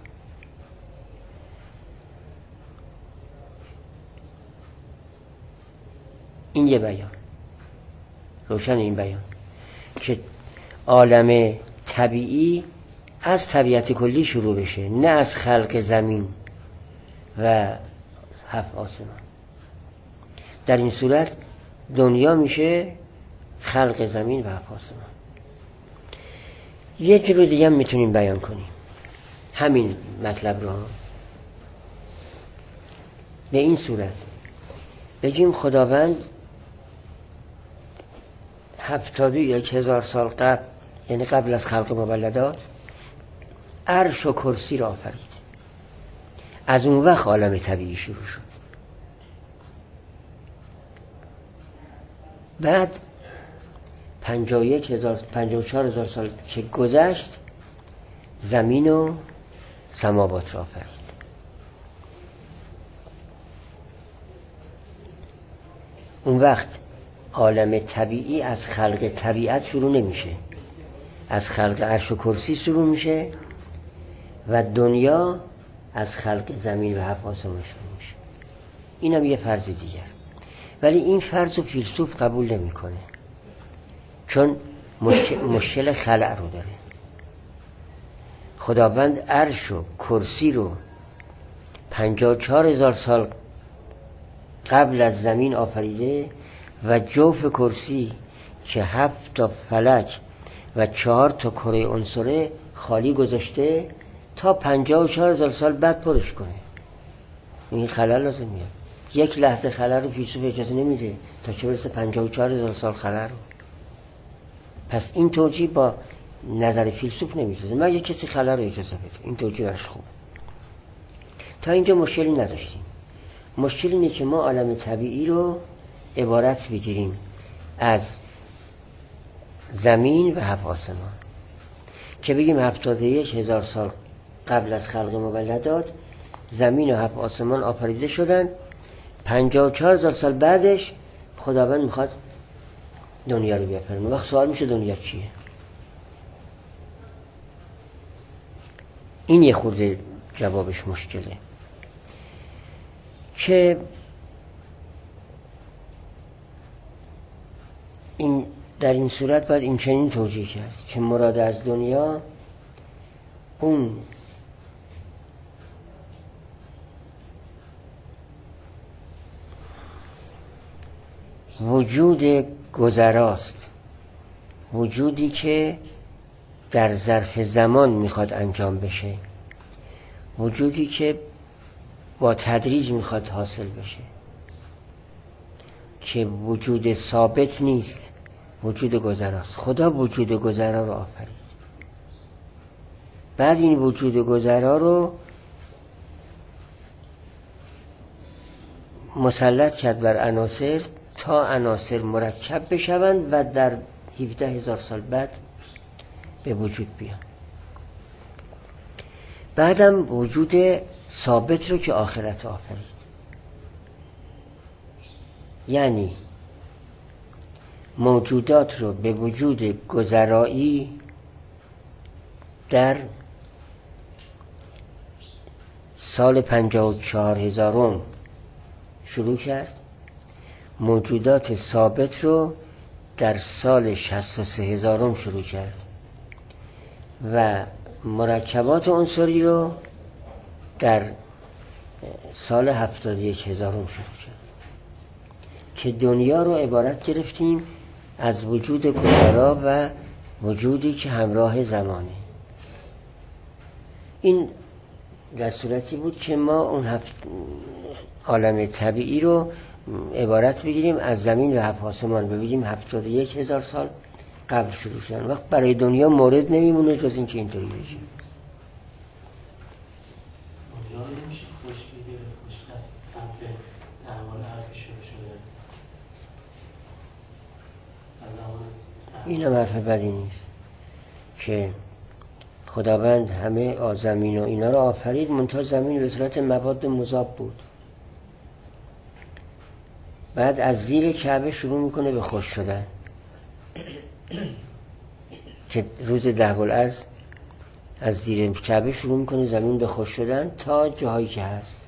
این یه بیان روشن، این بیان که عالم طبیعی از طبیعت کلی شروع بشه، نه از خلق زمین و هفت آسمان. در این صورت دنیا میشه خلق زمین و هفت آسمان. یه جور دیگه هم میتونیم بیان کنیم همین مطلب رو، به این صورت بگیم خداوند هفتاد و یک هزار سال قبل، یعنی قبل از خلق مولدات، عرش و کرسی را آفرید. از اون وقت عالم طبیعی شروع شد. بعد پنجاه و یک هزار پنجاه و چهار هزار سال که گذشت، زمین و سماوات را آفرید. اون وقت عالم طبیعی از خلق طبیعت شروع نمیشه، از خلق عرش و کرسی شروع میشه و دنیا از خلق زمین و هفت آسمان شروع میشه. اینم یه فرض دیگر، ولی این فرض رو فیلسوف قبول نمیکنه، چون مشکل, مشکل خلع رو داره. خداوند عرش و کرسی رو پنجاه و چهار هزار سال قبل از زمین آفریده و جوف کرسی که هفت تا فلک و چهار تا کره عنصره خالی گذاشته تا پنجاه و چهار هزار سال بعد پرش کنه. این خلل لازم میاد. یک لحظه خلل رو فیلسوف اجازه نمیده تا چه برسه پنجاه و چهار هزار سال خلل رو. پس این توجیه با نظر فیلسوف نمیسازه، مگه کسی خلل رو اجازه بده. این توجیه برش خوب. تا اینجا مشکلی نداشتیم. مشکل اینه که ما عالم طبیعی رو عبارت بگیریم از زمین و هفت آسمان، که بگیم هفتاد و یک هزار سال قبل از خلق مولدات زمین و هفت آسمان آفریده شدند، پنجاه و چهار هزار سال بعدش خداوند میخواد دنیا رو بیافرینه. وقت سوال میشه دنیا چیه؟ این یه خورده جوابش مشکله، که این در این صورت باید این چنین توجیه کرد که مراد از دنیا اون وجود گذراست، وجودی که در ظرف زمان میخواد انجام بشه، وجودی که با تدریج میخواد حاصل بشه، که وجود ثابت نیست، وجود گذراست. خدا وجود گذرا رو آفرید، بعد این وجود گذرا رو مسلط کرد بر عناصر تا عناصر مرکب بشوند و در هفده هزار سال بعد به وجود بیان. بعدم وجود ثابت رو که آخرت آفرید، یعنی موجودات رو به وجود گذرایی در سال پنجاه و چهار هزارم شروع کرد، موجودات ثابت رو در سال شصت و سه هزارم شروع کرد و مرکبات عنصری رو در سال هفتاد و یک هزارم شروع کرد که دنیا رو عبارت گرفتیم از وجود گذرا و وجودی که همراه زمانه. این در صورتی بود که ما اون هفت عالم طبیعی رو عبارت بگیریم از زمین و هفت آسمان، ببینیم هفتاد و یک هزار سال قبل شروع شدن. وقت برای دنیا مورد نمیمونه جز این که اینطوری بشه. دنیا رو نمیشه خوش بگیره، خوش از سمت تحول هست که شروع شده از زمان. این هم حرف بدی نیست که خداوند همه زمین و اینا رو آفرید، منتها زمین به صورت مواد مذاب بود. بعد از زیر کعبه شروع میکنه به خوش شدن که روز ده‌الارض از زیر کعبه شروع میکنه زمین به خوش شدن تا جاهایی که هست.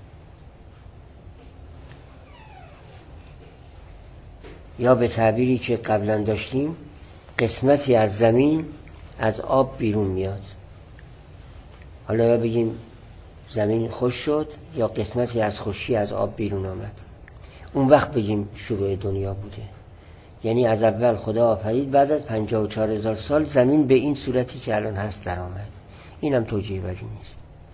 یا به تعبیری که قبلا داشتیم، قسمتی از زمین از آب بیرون میاد. حالا یا بگیم زمین خوش شد یا قسمتی از خوشی از آب بیرون آمد، اون وقت بگیم شروع دنیا بوده. یعنی از اول خدا آفرید، بعد از پنجاه و چهار هزار سال زمین به این صورتی که الان هست در آمد. این هم توجیه بدی نیست.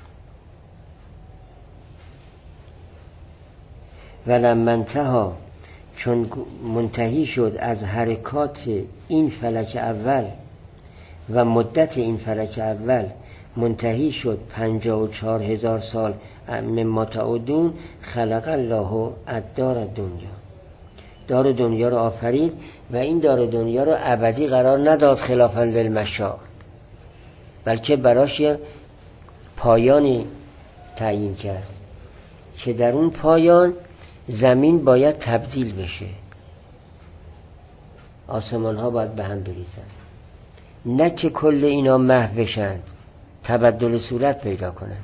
ولما انتهی، چون منتهی شد از حرکات این فلک اول و مدت این فلک اول منتهی شد پنجاه و چهار هزار سال مما تعودون، خلق الله الدار دنیا، دار دنیا رو آفرید و این دار دنیا رو ابدی قرار نداد خلافاً للمشاء، بلکه براش یه پایانی تعیین کرد که در اون پایان زمین باید تبدیل بشه، آسمان ها باید به هم بریزن، نه که کل اینا محو بشن، تبدل صورت پیدا کنن.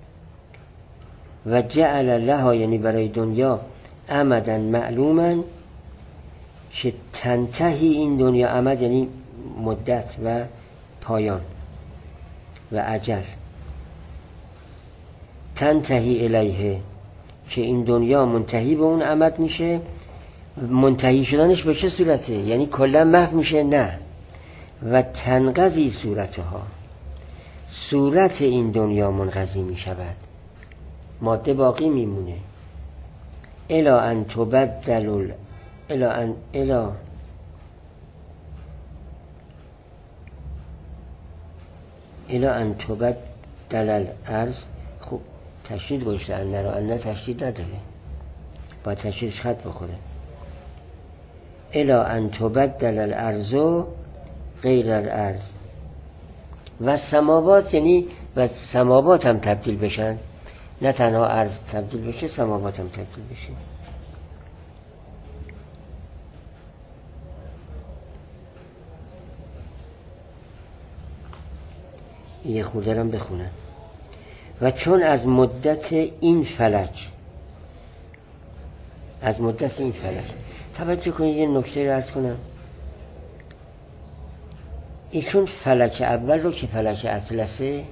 و جعل لها، یعنی برای دنیا، امدن معلومن که تنتهی این دنیا، امد یعنی مدت و پایان و اجل، تنتهی الیه که این دنیا منتهی به اون امد میشه. منتهی شدنش به چه صورته؟ یعنی کلا محو میشه؟ نه. و تنقضی صورتها، صورت این دنیا منقضی میشود، ماده باقی میمونه. الا ان تبدل ال... الا ان الا الا ان تبدل الارض. خوب تشدید گذاشته ان رو، ان تشدید نداره، با تشدیدش خط بخوره. الا ان تبدل الارض غیر الارض و سماوات، یعنی و سماوات هم تبدیل بشن، نه تنها ارض تبدیل بشه، سماوات هم تبدیل بشه. یه خورده هم بخونن. و چون از مدت این فلک، از مدت این فلک توجه کنید، یه نکته رو عرض کنم. ایشون فلک اول رو که فلک اطلسه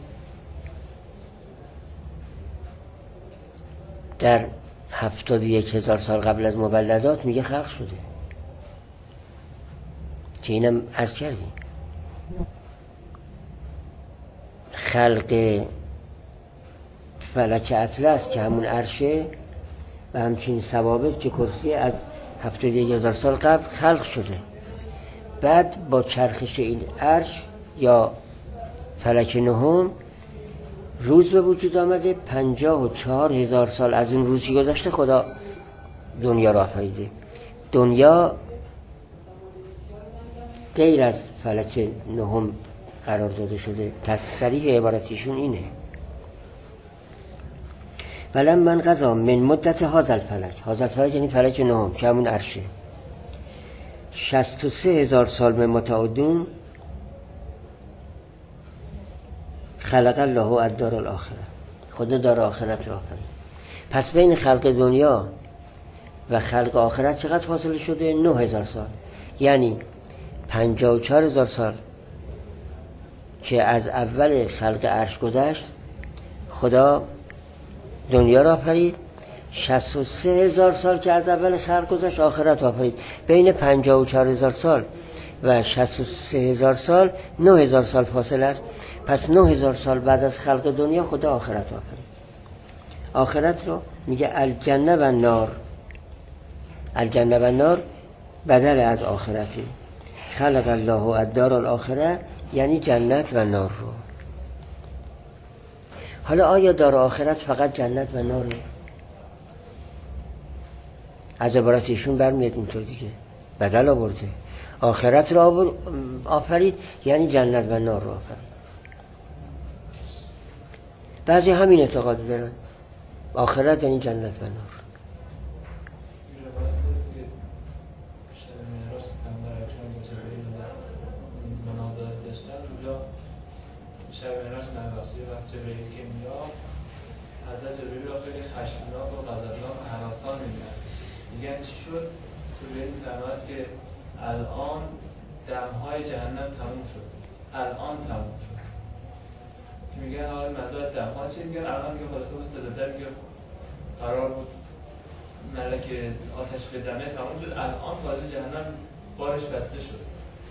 در هفتاد و یک هزار سال قبل از مولدات میگه خلق شده. که اینم عرض کردیم. خلق فلک اطلس که همون عرشه و همچنین ثوابت که کرسی از هفتاد و یک هزار سال قبل خلق شده. بعد با چرخش این عرش یا فلک نهم روز به وجود آمده. پنجاه و چهار هزار سال از اون روزی گذشته خدا دنیا را آفریده. دنیا غیر از فلک نهم قرار داده شده. تصریح عبارتیشون اینه: ولم من قضا من مدت هازل فلک. هازل فلک یعنی فلک نهم که همون عرشه. شصت و سه هزار سال من متعدون خلق الله الدار الاخره. خدا دار آخرت را آفرید. پس بین خلق دنیا و خلق آخرت چقدر فاصله شده؟ نه هزار سال. یعنی پنجاه و چهار هزار سال که از اول خلق عرش گذشت خدا دنیا را آفرید. شصت و سه هزار سال که از اول خلق گذشت آخرت آفرید. بین پنجاه و چهار هزار سال و شصت و سه هزار سال نه هزار سال فاصله است. پس نه هزار سال بعد از خلق دنیا خدا آخرت آفرید. آخرت رو میگه الجنه و النار. الجنه و النار بدل از آخرته. خلق الله الدار الاخره یعنی جنت و نار رو. حالا آیا دار آخرت فقط جنت و ناره؟ از عبارتشون برمیاد اینطور دیگه. بدل آورده. آخرت را آفرید یعنی جنت و نار را آفرید. بعضی همین اعتقاد دارن آخرت یعنی جنت و نار. شب مهراج نراسی وقت جبریل که میاد حضرت جبریل را خیلی خشمناک و غضبناک و هراسان می‌بینن. میگن چی شد؟ تو به این فرماید که الان دمهای جهنم تموم شد. الان تموم شد. که میگن حالا منظور دمها چی؟ میگن الان میگه خلاصه مستدده میگه قرار بود ملک آتش به دمه تموم شد. الان تازه جهنم بارش بسته شد.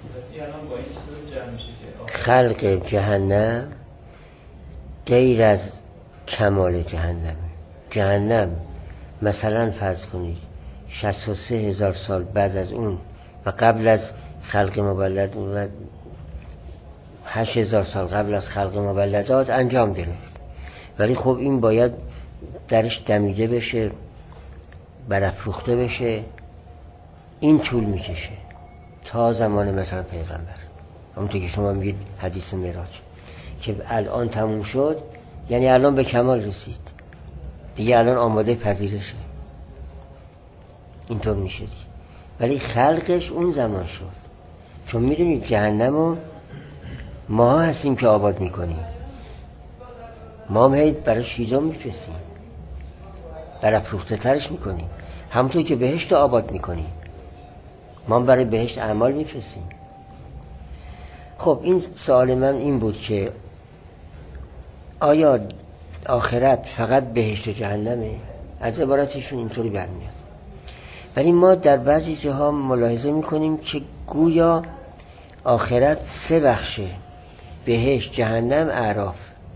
خلق جهنم غیر از کمال جهنم. جهنم مثلا فرض کنید شصت و سه هزار سال بعد از اون و قبل از خلق مولد و هشت هزار سال قبل از خلق مولدات انجام گرفت. ولی خب این باید درش دمیده بشه، برافروخته بشه. این طول میکشه تا زمان مثلا پیغمبر. همونطور که شما میگید حدیث معراج که الان تموم شد یعنی الان به کمال رسید دیگه، الان آماده پذیرشه. اینطور میشه دیگه. ولی خلقش اون زمان شد. چون میدونید جهنمو ما هستیم که آباد میکنیم. ما هم هید برای شیزم میفرستیم، برافروخته ترش میکنیم. همونطور که بهشت آباد میکنیم ما برای بهشت اعمال میفرستیم. خب این سوال من این بود که آیا آخرت فقط بهشت و جهنمه؟ از عبارتشون اینطوری برمیاد. ولی ما در بعضی جاها ملاحظه میکنیم که گویا آخرت سه بخشه: بهشت، جهنم، اعراف.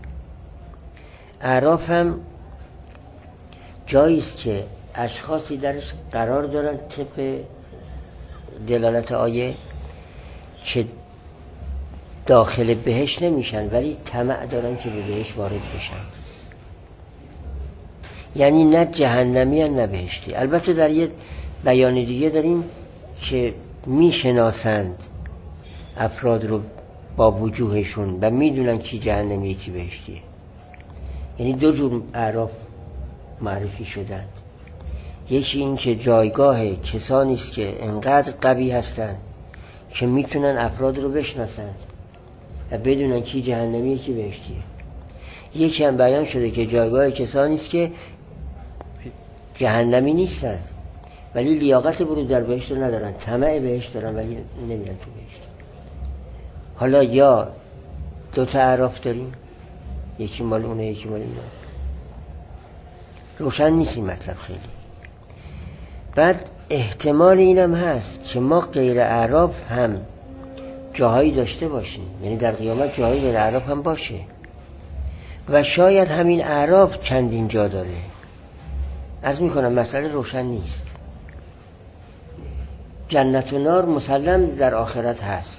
اعراف هم جاییست که اشخاصی درش قرار دارن طبق دلالت آیه که داخل بهشت نمیشن ولی طمع دارن که به بهشت وارد بشن. یعنی نه جهنمی هن نه بهشتی. البته در یه بیان دیگه داریم که میشناسند افراد رو با وجوهشون و میدونن کی جهنمیه کی بهشتیه. یعنی دو جور اعراف معرفی شدند. یکی این که جایگاه کسانی است که انقدر قوی هستند که میتونن افراد رو بشناسند و بدونن کی جهنمیه کی بهشتیه. یکی هم بیان شده که جایگاه کسانی است که جهنمی نیستن ولی لیاقت ورود در بهشت رو ندارن، طمع بهشت دارن ولی نمیرن تو بهشت. حالا یا دو تا اعراف داریم، یکی مال اونه یکی مال اینا. روشن نیست این مطلب خیلی. بعد احتمال اینم هست که ما غیر اعراف هم جاهایی داشته باشیم، یعنی در قیامت جاهایی در اعراف هم باشه و شاید همین اعراف چندین جا داره. عرض میکنم مسئله روشن نیست. جنت و نار مسلم در آخرت هست،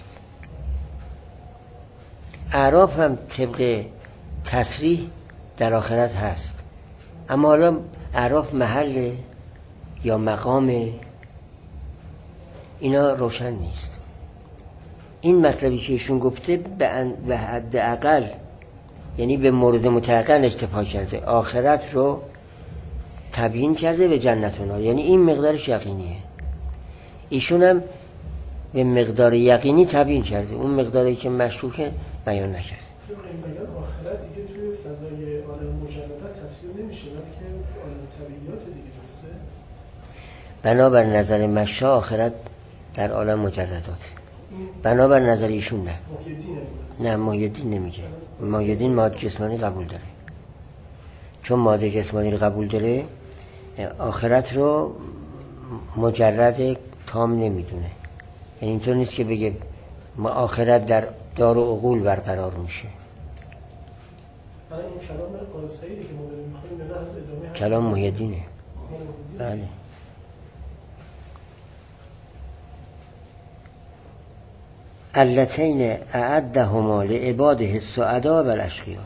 اعراف هم طبق تصریح در آخرت هست، اما حالا اعراف محل یا مقام اینا روشن نیست. این مطلبی که ایشون گفته به حد اقل، یعنی به مورد متعقل اکتفا کرده، آخرت رو تبیین کرده به جنت و نار، یعنی این مقدارش یقینیه. ایشون هم به مقدار یقینی تبیین کرده، اون مقداری که مشکوکه بیان نکرده. این بیان آخرت دیگه توی فضای عالم مجردات تصویر نمیشه، بلکه عالم طبیعیات دیگه درسته؟ بنابر نظر مشا آخرت در عالم مجردات، بنابر نظر ایشون نه. نه محی الدین نمیگه. محی الدین ماده جسمانی قبول داره، چون ماده جسمانی رو قبول داره آخرت رو مجرد تام نمیدونه. یعنی اینطور نیست که بگه ما آخرت در دار و عقول برقرار میشه. این کلام قاسیه که ما داریم میخواییم نه از ادامه کلام محی الدینه. بله. اللتین اعدهما لعباده السعداء و الاشقیاء،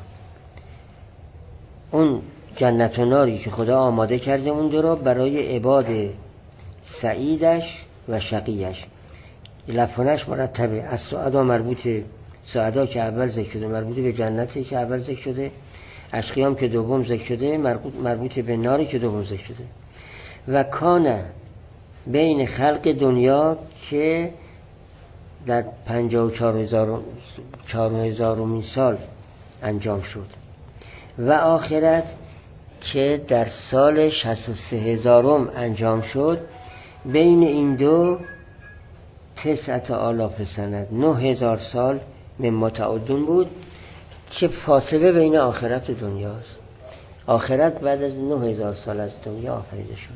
اون جنت و ناری که خدا آماده کرده اون دو را برای عباد سعیدش و شقیش. لفظش مرتبه. از سعدا مربوط، سعدا که اول ذکر شده مربوط به جنتی که اول ذکر شده، اشقیام که دوم ذکر شده مربوط به ناری که دوم ذکر شده. و کانه بین خلق دنیا که در پنجاه و چهار هزارمین سال انجام شد و آخرت که در سال شصت و سه هزارم انجام شد، بین این دو تسعت آلاف سند، نه هزار سال من متعدون بود که فاصله بین آخرت و دنیاست. آخرت بعد از نه هزار سال از دنیا آفریده شد.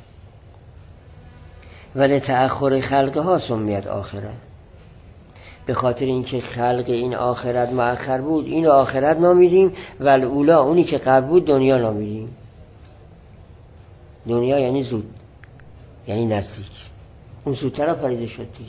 ولی تأخر خلقه ها سمیت آخرت، به خاطر اینکه خلق این آخرت مؤخر بود، این آخرت نامیدیم و الاولا اونی که قبل بود دنیا نامیدیم. دنیا یعنی زود، یعنی نزدیک، اون زودتر آفریده شد دیگه.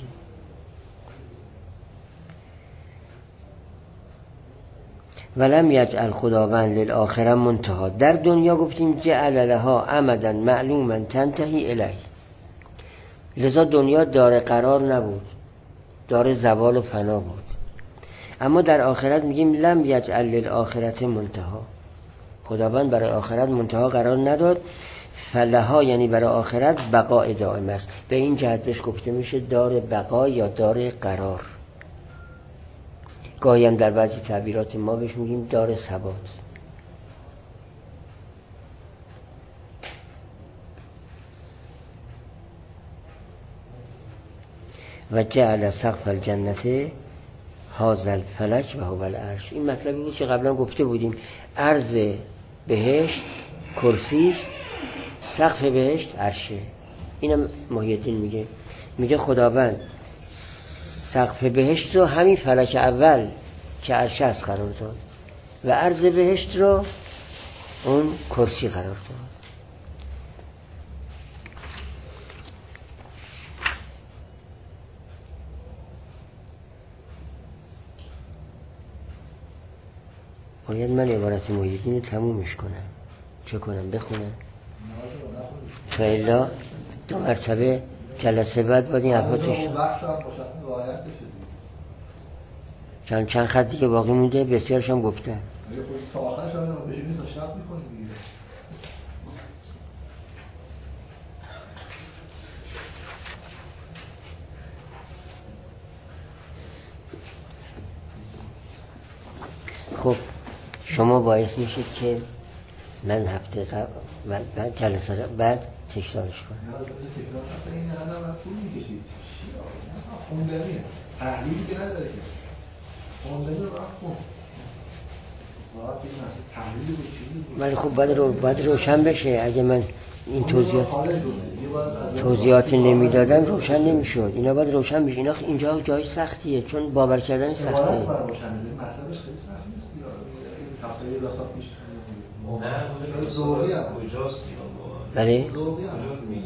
ولم یجعل خداوند للآخره منتها. در دنیا گفتیم جعل لها امدا معلوما تنتهی الیه، لذا دنیا دار قرار نبود، دار زوال و فنا بود. اما در آخرت میگیم لم یجعل للآخرة منتها، خداوند برای آخرت منتها قرار نداد. فلها یعنی برای آخرت بقاء دائم است. به این جهت بهش گفته میشه دار بقا یا دار قرار. گاهی هم در بعضی تعبیرات ما بهش میگیم دار ثبات. و جعل سقف الجنت هذا الفلک و هو العرش. این مطلبی بود که قبلا گفته بودیم، عرض بهشت کرسی است، سقف بهشت عرشه. اینم محی الدین میگه، میگه خداوند سقف بهشت رو همین فلک اول که عرشه است قرار داد و عرض بهشت رو اون کرسی قرار داد. باید من عبارت محی الدین رو تمومش کنم. چه کنم؟ بخونم؟ تا الا دو مرتبه جلسه بعد باید این حرفاتش چند چند خط دیگه باقی مونده، بسیارش هم گفتم. تا آخرش هم بشینید تا شب میکنید دیگه. خب شما باعث میشید که من هفته قبل و بعد جلسه بعد تکرارش کنم. نه تکرار اصلا این نه نه طول میکشید. خوندنیه. تحلیلی که نداره که. خوندنی رو رفت کن. واقعا این مثلا تحلیلی رو چیزی. ولی خب باید رو باید روشن بشه. اگه من این توضیحات توضیحات نمیدادن روشن نمیشد. اینا باید روشن بشه. اینا اینجا جای سختیه چون باور کردن سختیه. مسئلهش خیلی سخت نیست دیگه. هفته یه دفعه پیش نه کجاست بله کجا میگه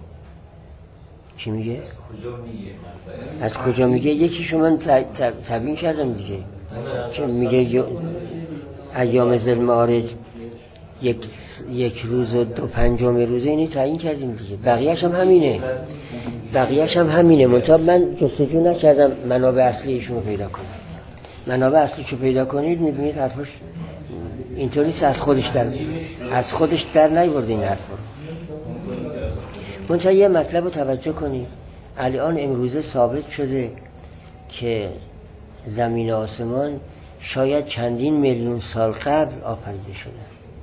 چی میگه؟ از کجا میگه؟ از کجا میگه؟ یکیشو من تبیین کردم دیگه که میگه ایام ذی المعارج یک یک روز و دو پنجم روزه اینی تعیین کردیم دیگه. بقیه‌اش هم همینه. بقیه‌اش هم همینه. منتها من جستجو نکردم منابع اصلی ایشون رو پیدا کنم. منابع اصلیشو پیدا کنید میبینید حرفش اینطوری نیست از خودش در از خودش در نیورده این حرف رو. منتها یه مطلب رو توجه کنید. الان امروزه ثابت شده که زمین و آسمان شاید چندین میلیون سال قبل آفریده شده.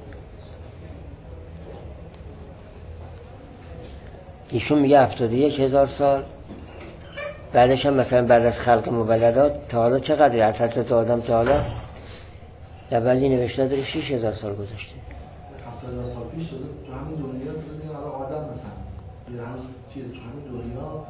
ایشون میگه هفتاد و یک هزار سال، بعدش هم مثلا بعد از خلق مولدات تا حالا چقدره؟ از حضرت آدم تا حالا در بعضی نوشته داره شش هزار سال گذشته. هفتاد هزار سال پیش شده تو همین دنیا تو حالا آدم مثلا یه همون چیز تو همین دنیا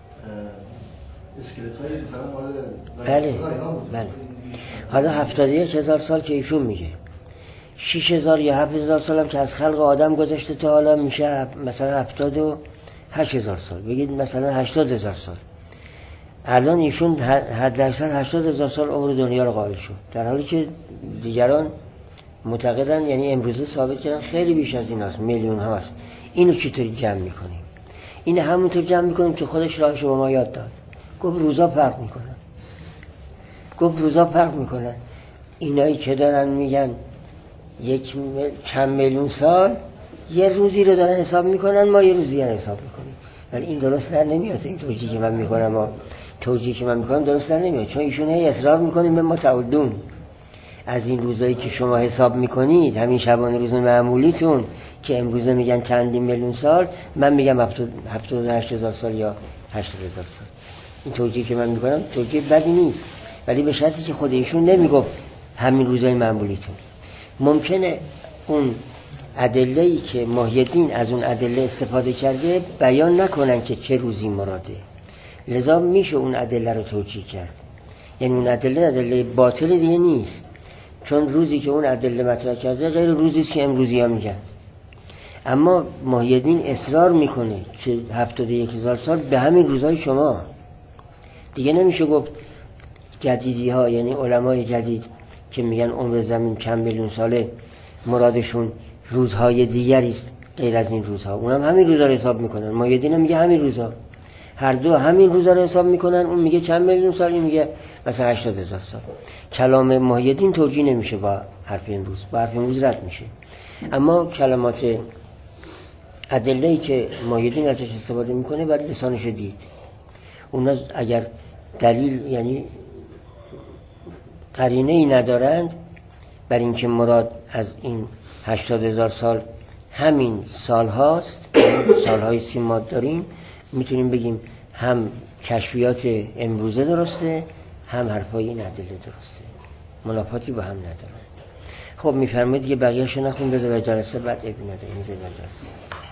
اسکلت‌های مثلا مال بله بله. حالا هفتاد و یک هزار سال که ایشون میگه شش هزار یا هفت هزار سال هم که از خلق آدم گذشته تا حالا میشه مثلا هفتاد و هشت هزار سال. بگید مثلا هشتاد هزار سال. الان ایشون حد اکثر هشتاد هزار سال عمر دنیا رو قائل شد، در حالی که دیگران معتقدن یعنی امروزه ثابت کردن خیلی بیش از این هست، میلیون هاست. اینو چطوری جمع میکنیم؟ این همونطور جمع میکنیم که خودش راهش رو به ما یاد داد. گفت روزا فرق میکنن. گفت روزا فرق میکنن. اینایی که دارن میگن یک چند میلیون سال یه روزی رو دارن حساب میکنن، ما یه روزی رو حساب میکنیم. ولی این درست در نمیاد. این توجیهی که من میکنم و توجیهی که من میکنم درست در نمیاد، چون ایشون هی اصرار میکنیم به ما تعودون از این روزایی که شما حساب میکنید، همین شبانه روز معمولیتون که امروزه میگن چندین میلیون سال، من میگم هفتاد و هشت هزار سال یا هشتاد هزار سال. این توجیهی که من میکنم توجیه بدی نیست، ولی به شرطی که خود ایشون نمیگفت همین روزای معمولیتون. ممکنه اون ادله‌ای که محی الدین از اون ادله استفاده کرده بیان نکنن که چه روزی مراده، لذا میشه اون ادله رو توجیه کرد. یعنی اون ادله ادله باطل دیگه نیست، چون روزی که اون ادله مطرح کرده غیر روزی است که امروزی ها میگن. اما محی الدین اصرار میکنه که هفتاد و یک هزار سال به همین روزهای شما دیگه نمیشه گفت. جدیدی ها یعنی علمای جدید که میگن عمر زمین چند میلیون ساله، مرادشون روزهای دیگری است غیر از این روزها. اونم همین روزا رو حساب میکنن. محی الدین میگه همین روزا، هر دو همین روزا رو حساب میکنن. اون میگه چند میلیون سال، این میگه مثلا هشتاد هزار سال. کلام محی الدین توجیه نمیشه با حرف امروز، با حرف امروز رد میشه. اما کلمات ادله‌ای که محی الدین ازش استفاده میکنه برای لسانش دید. اونا اگر دلیل یعنی قرینه ای ندارند بر اینکه مراد از این هشتاد هزار سال همین سال هاست، سالهای سی ما داریم، میتونیم بگیم هم کشفیات امروزه درسته، هم حرفای این ادله درسته، منافاتی با هم ندارن. خب میفرمایید که بقیه‌شو نخون، بذار جلسه بعد ابی نداریم، میذاریم جلسه.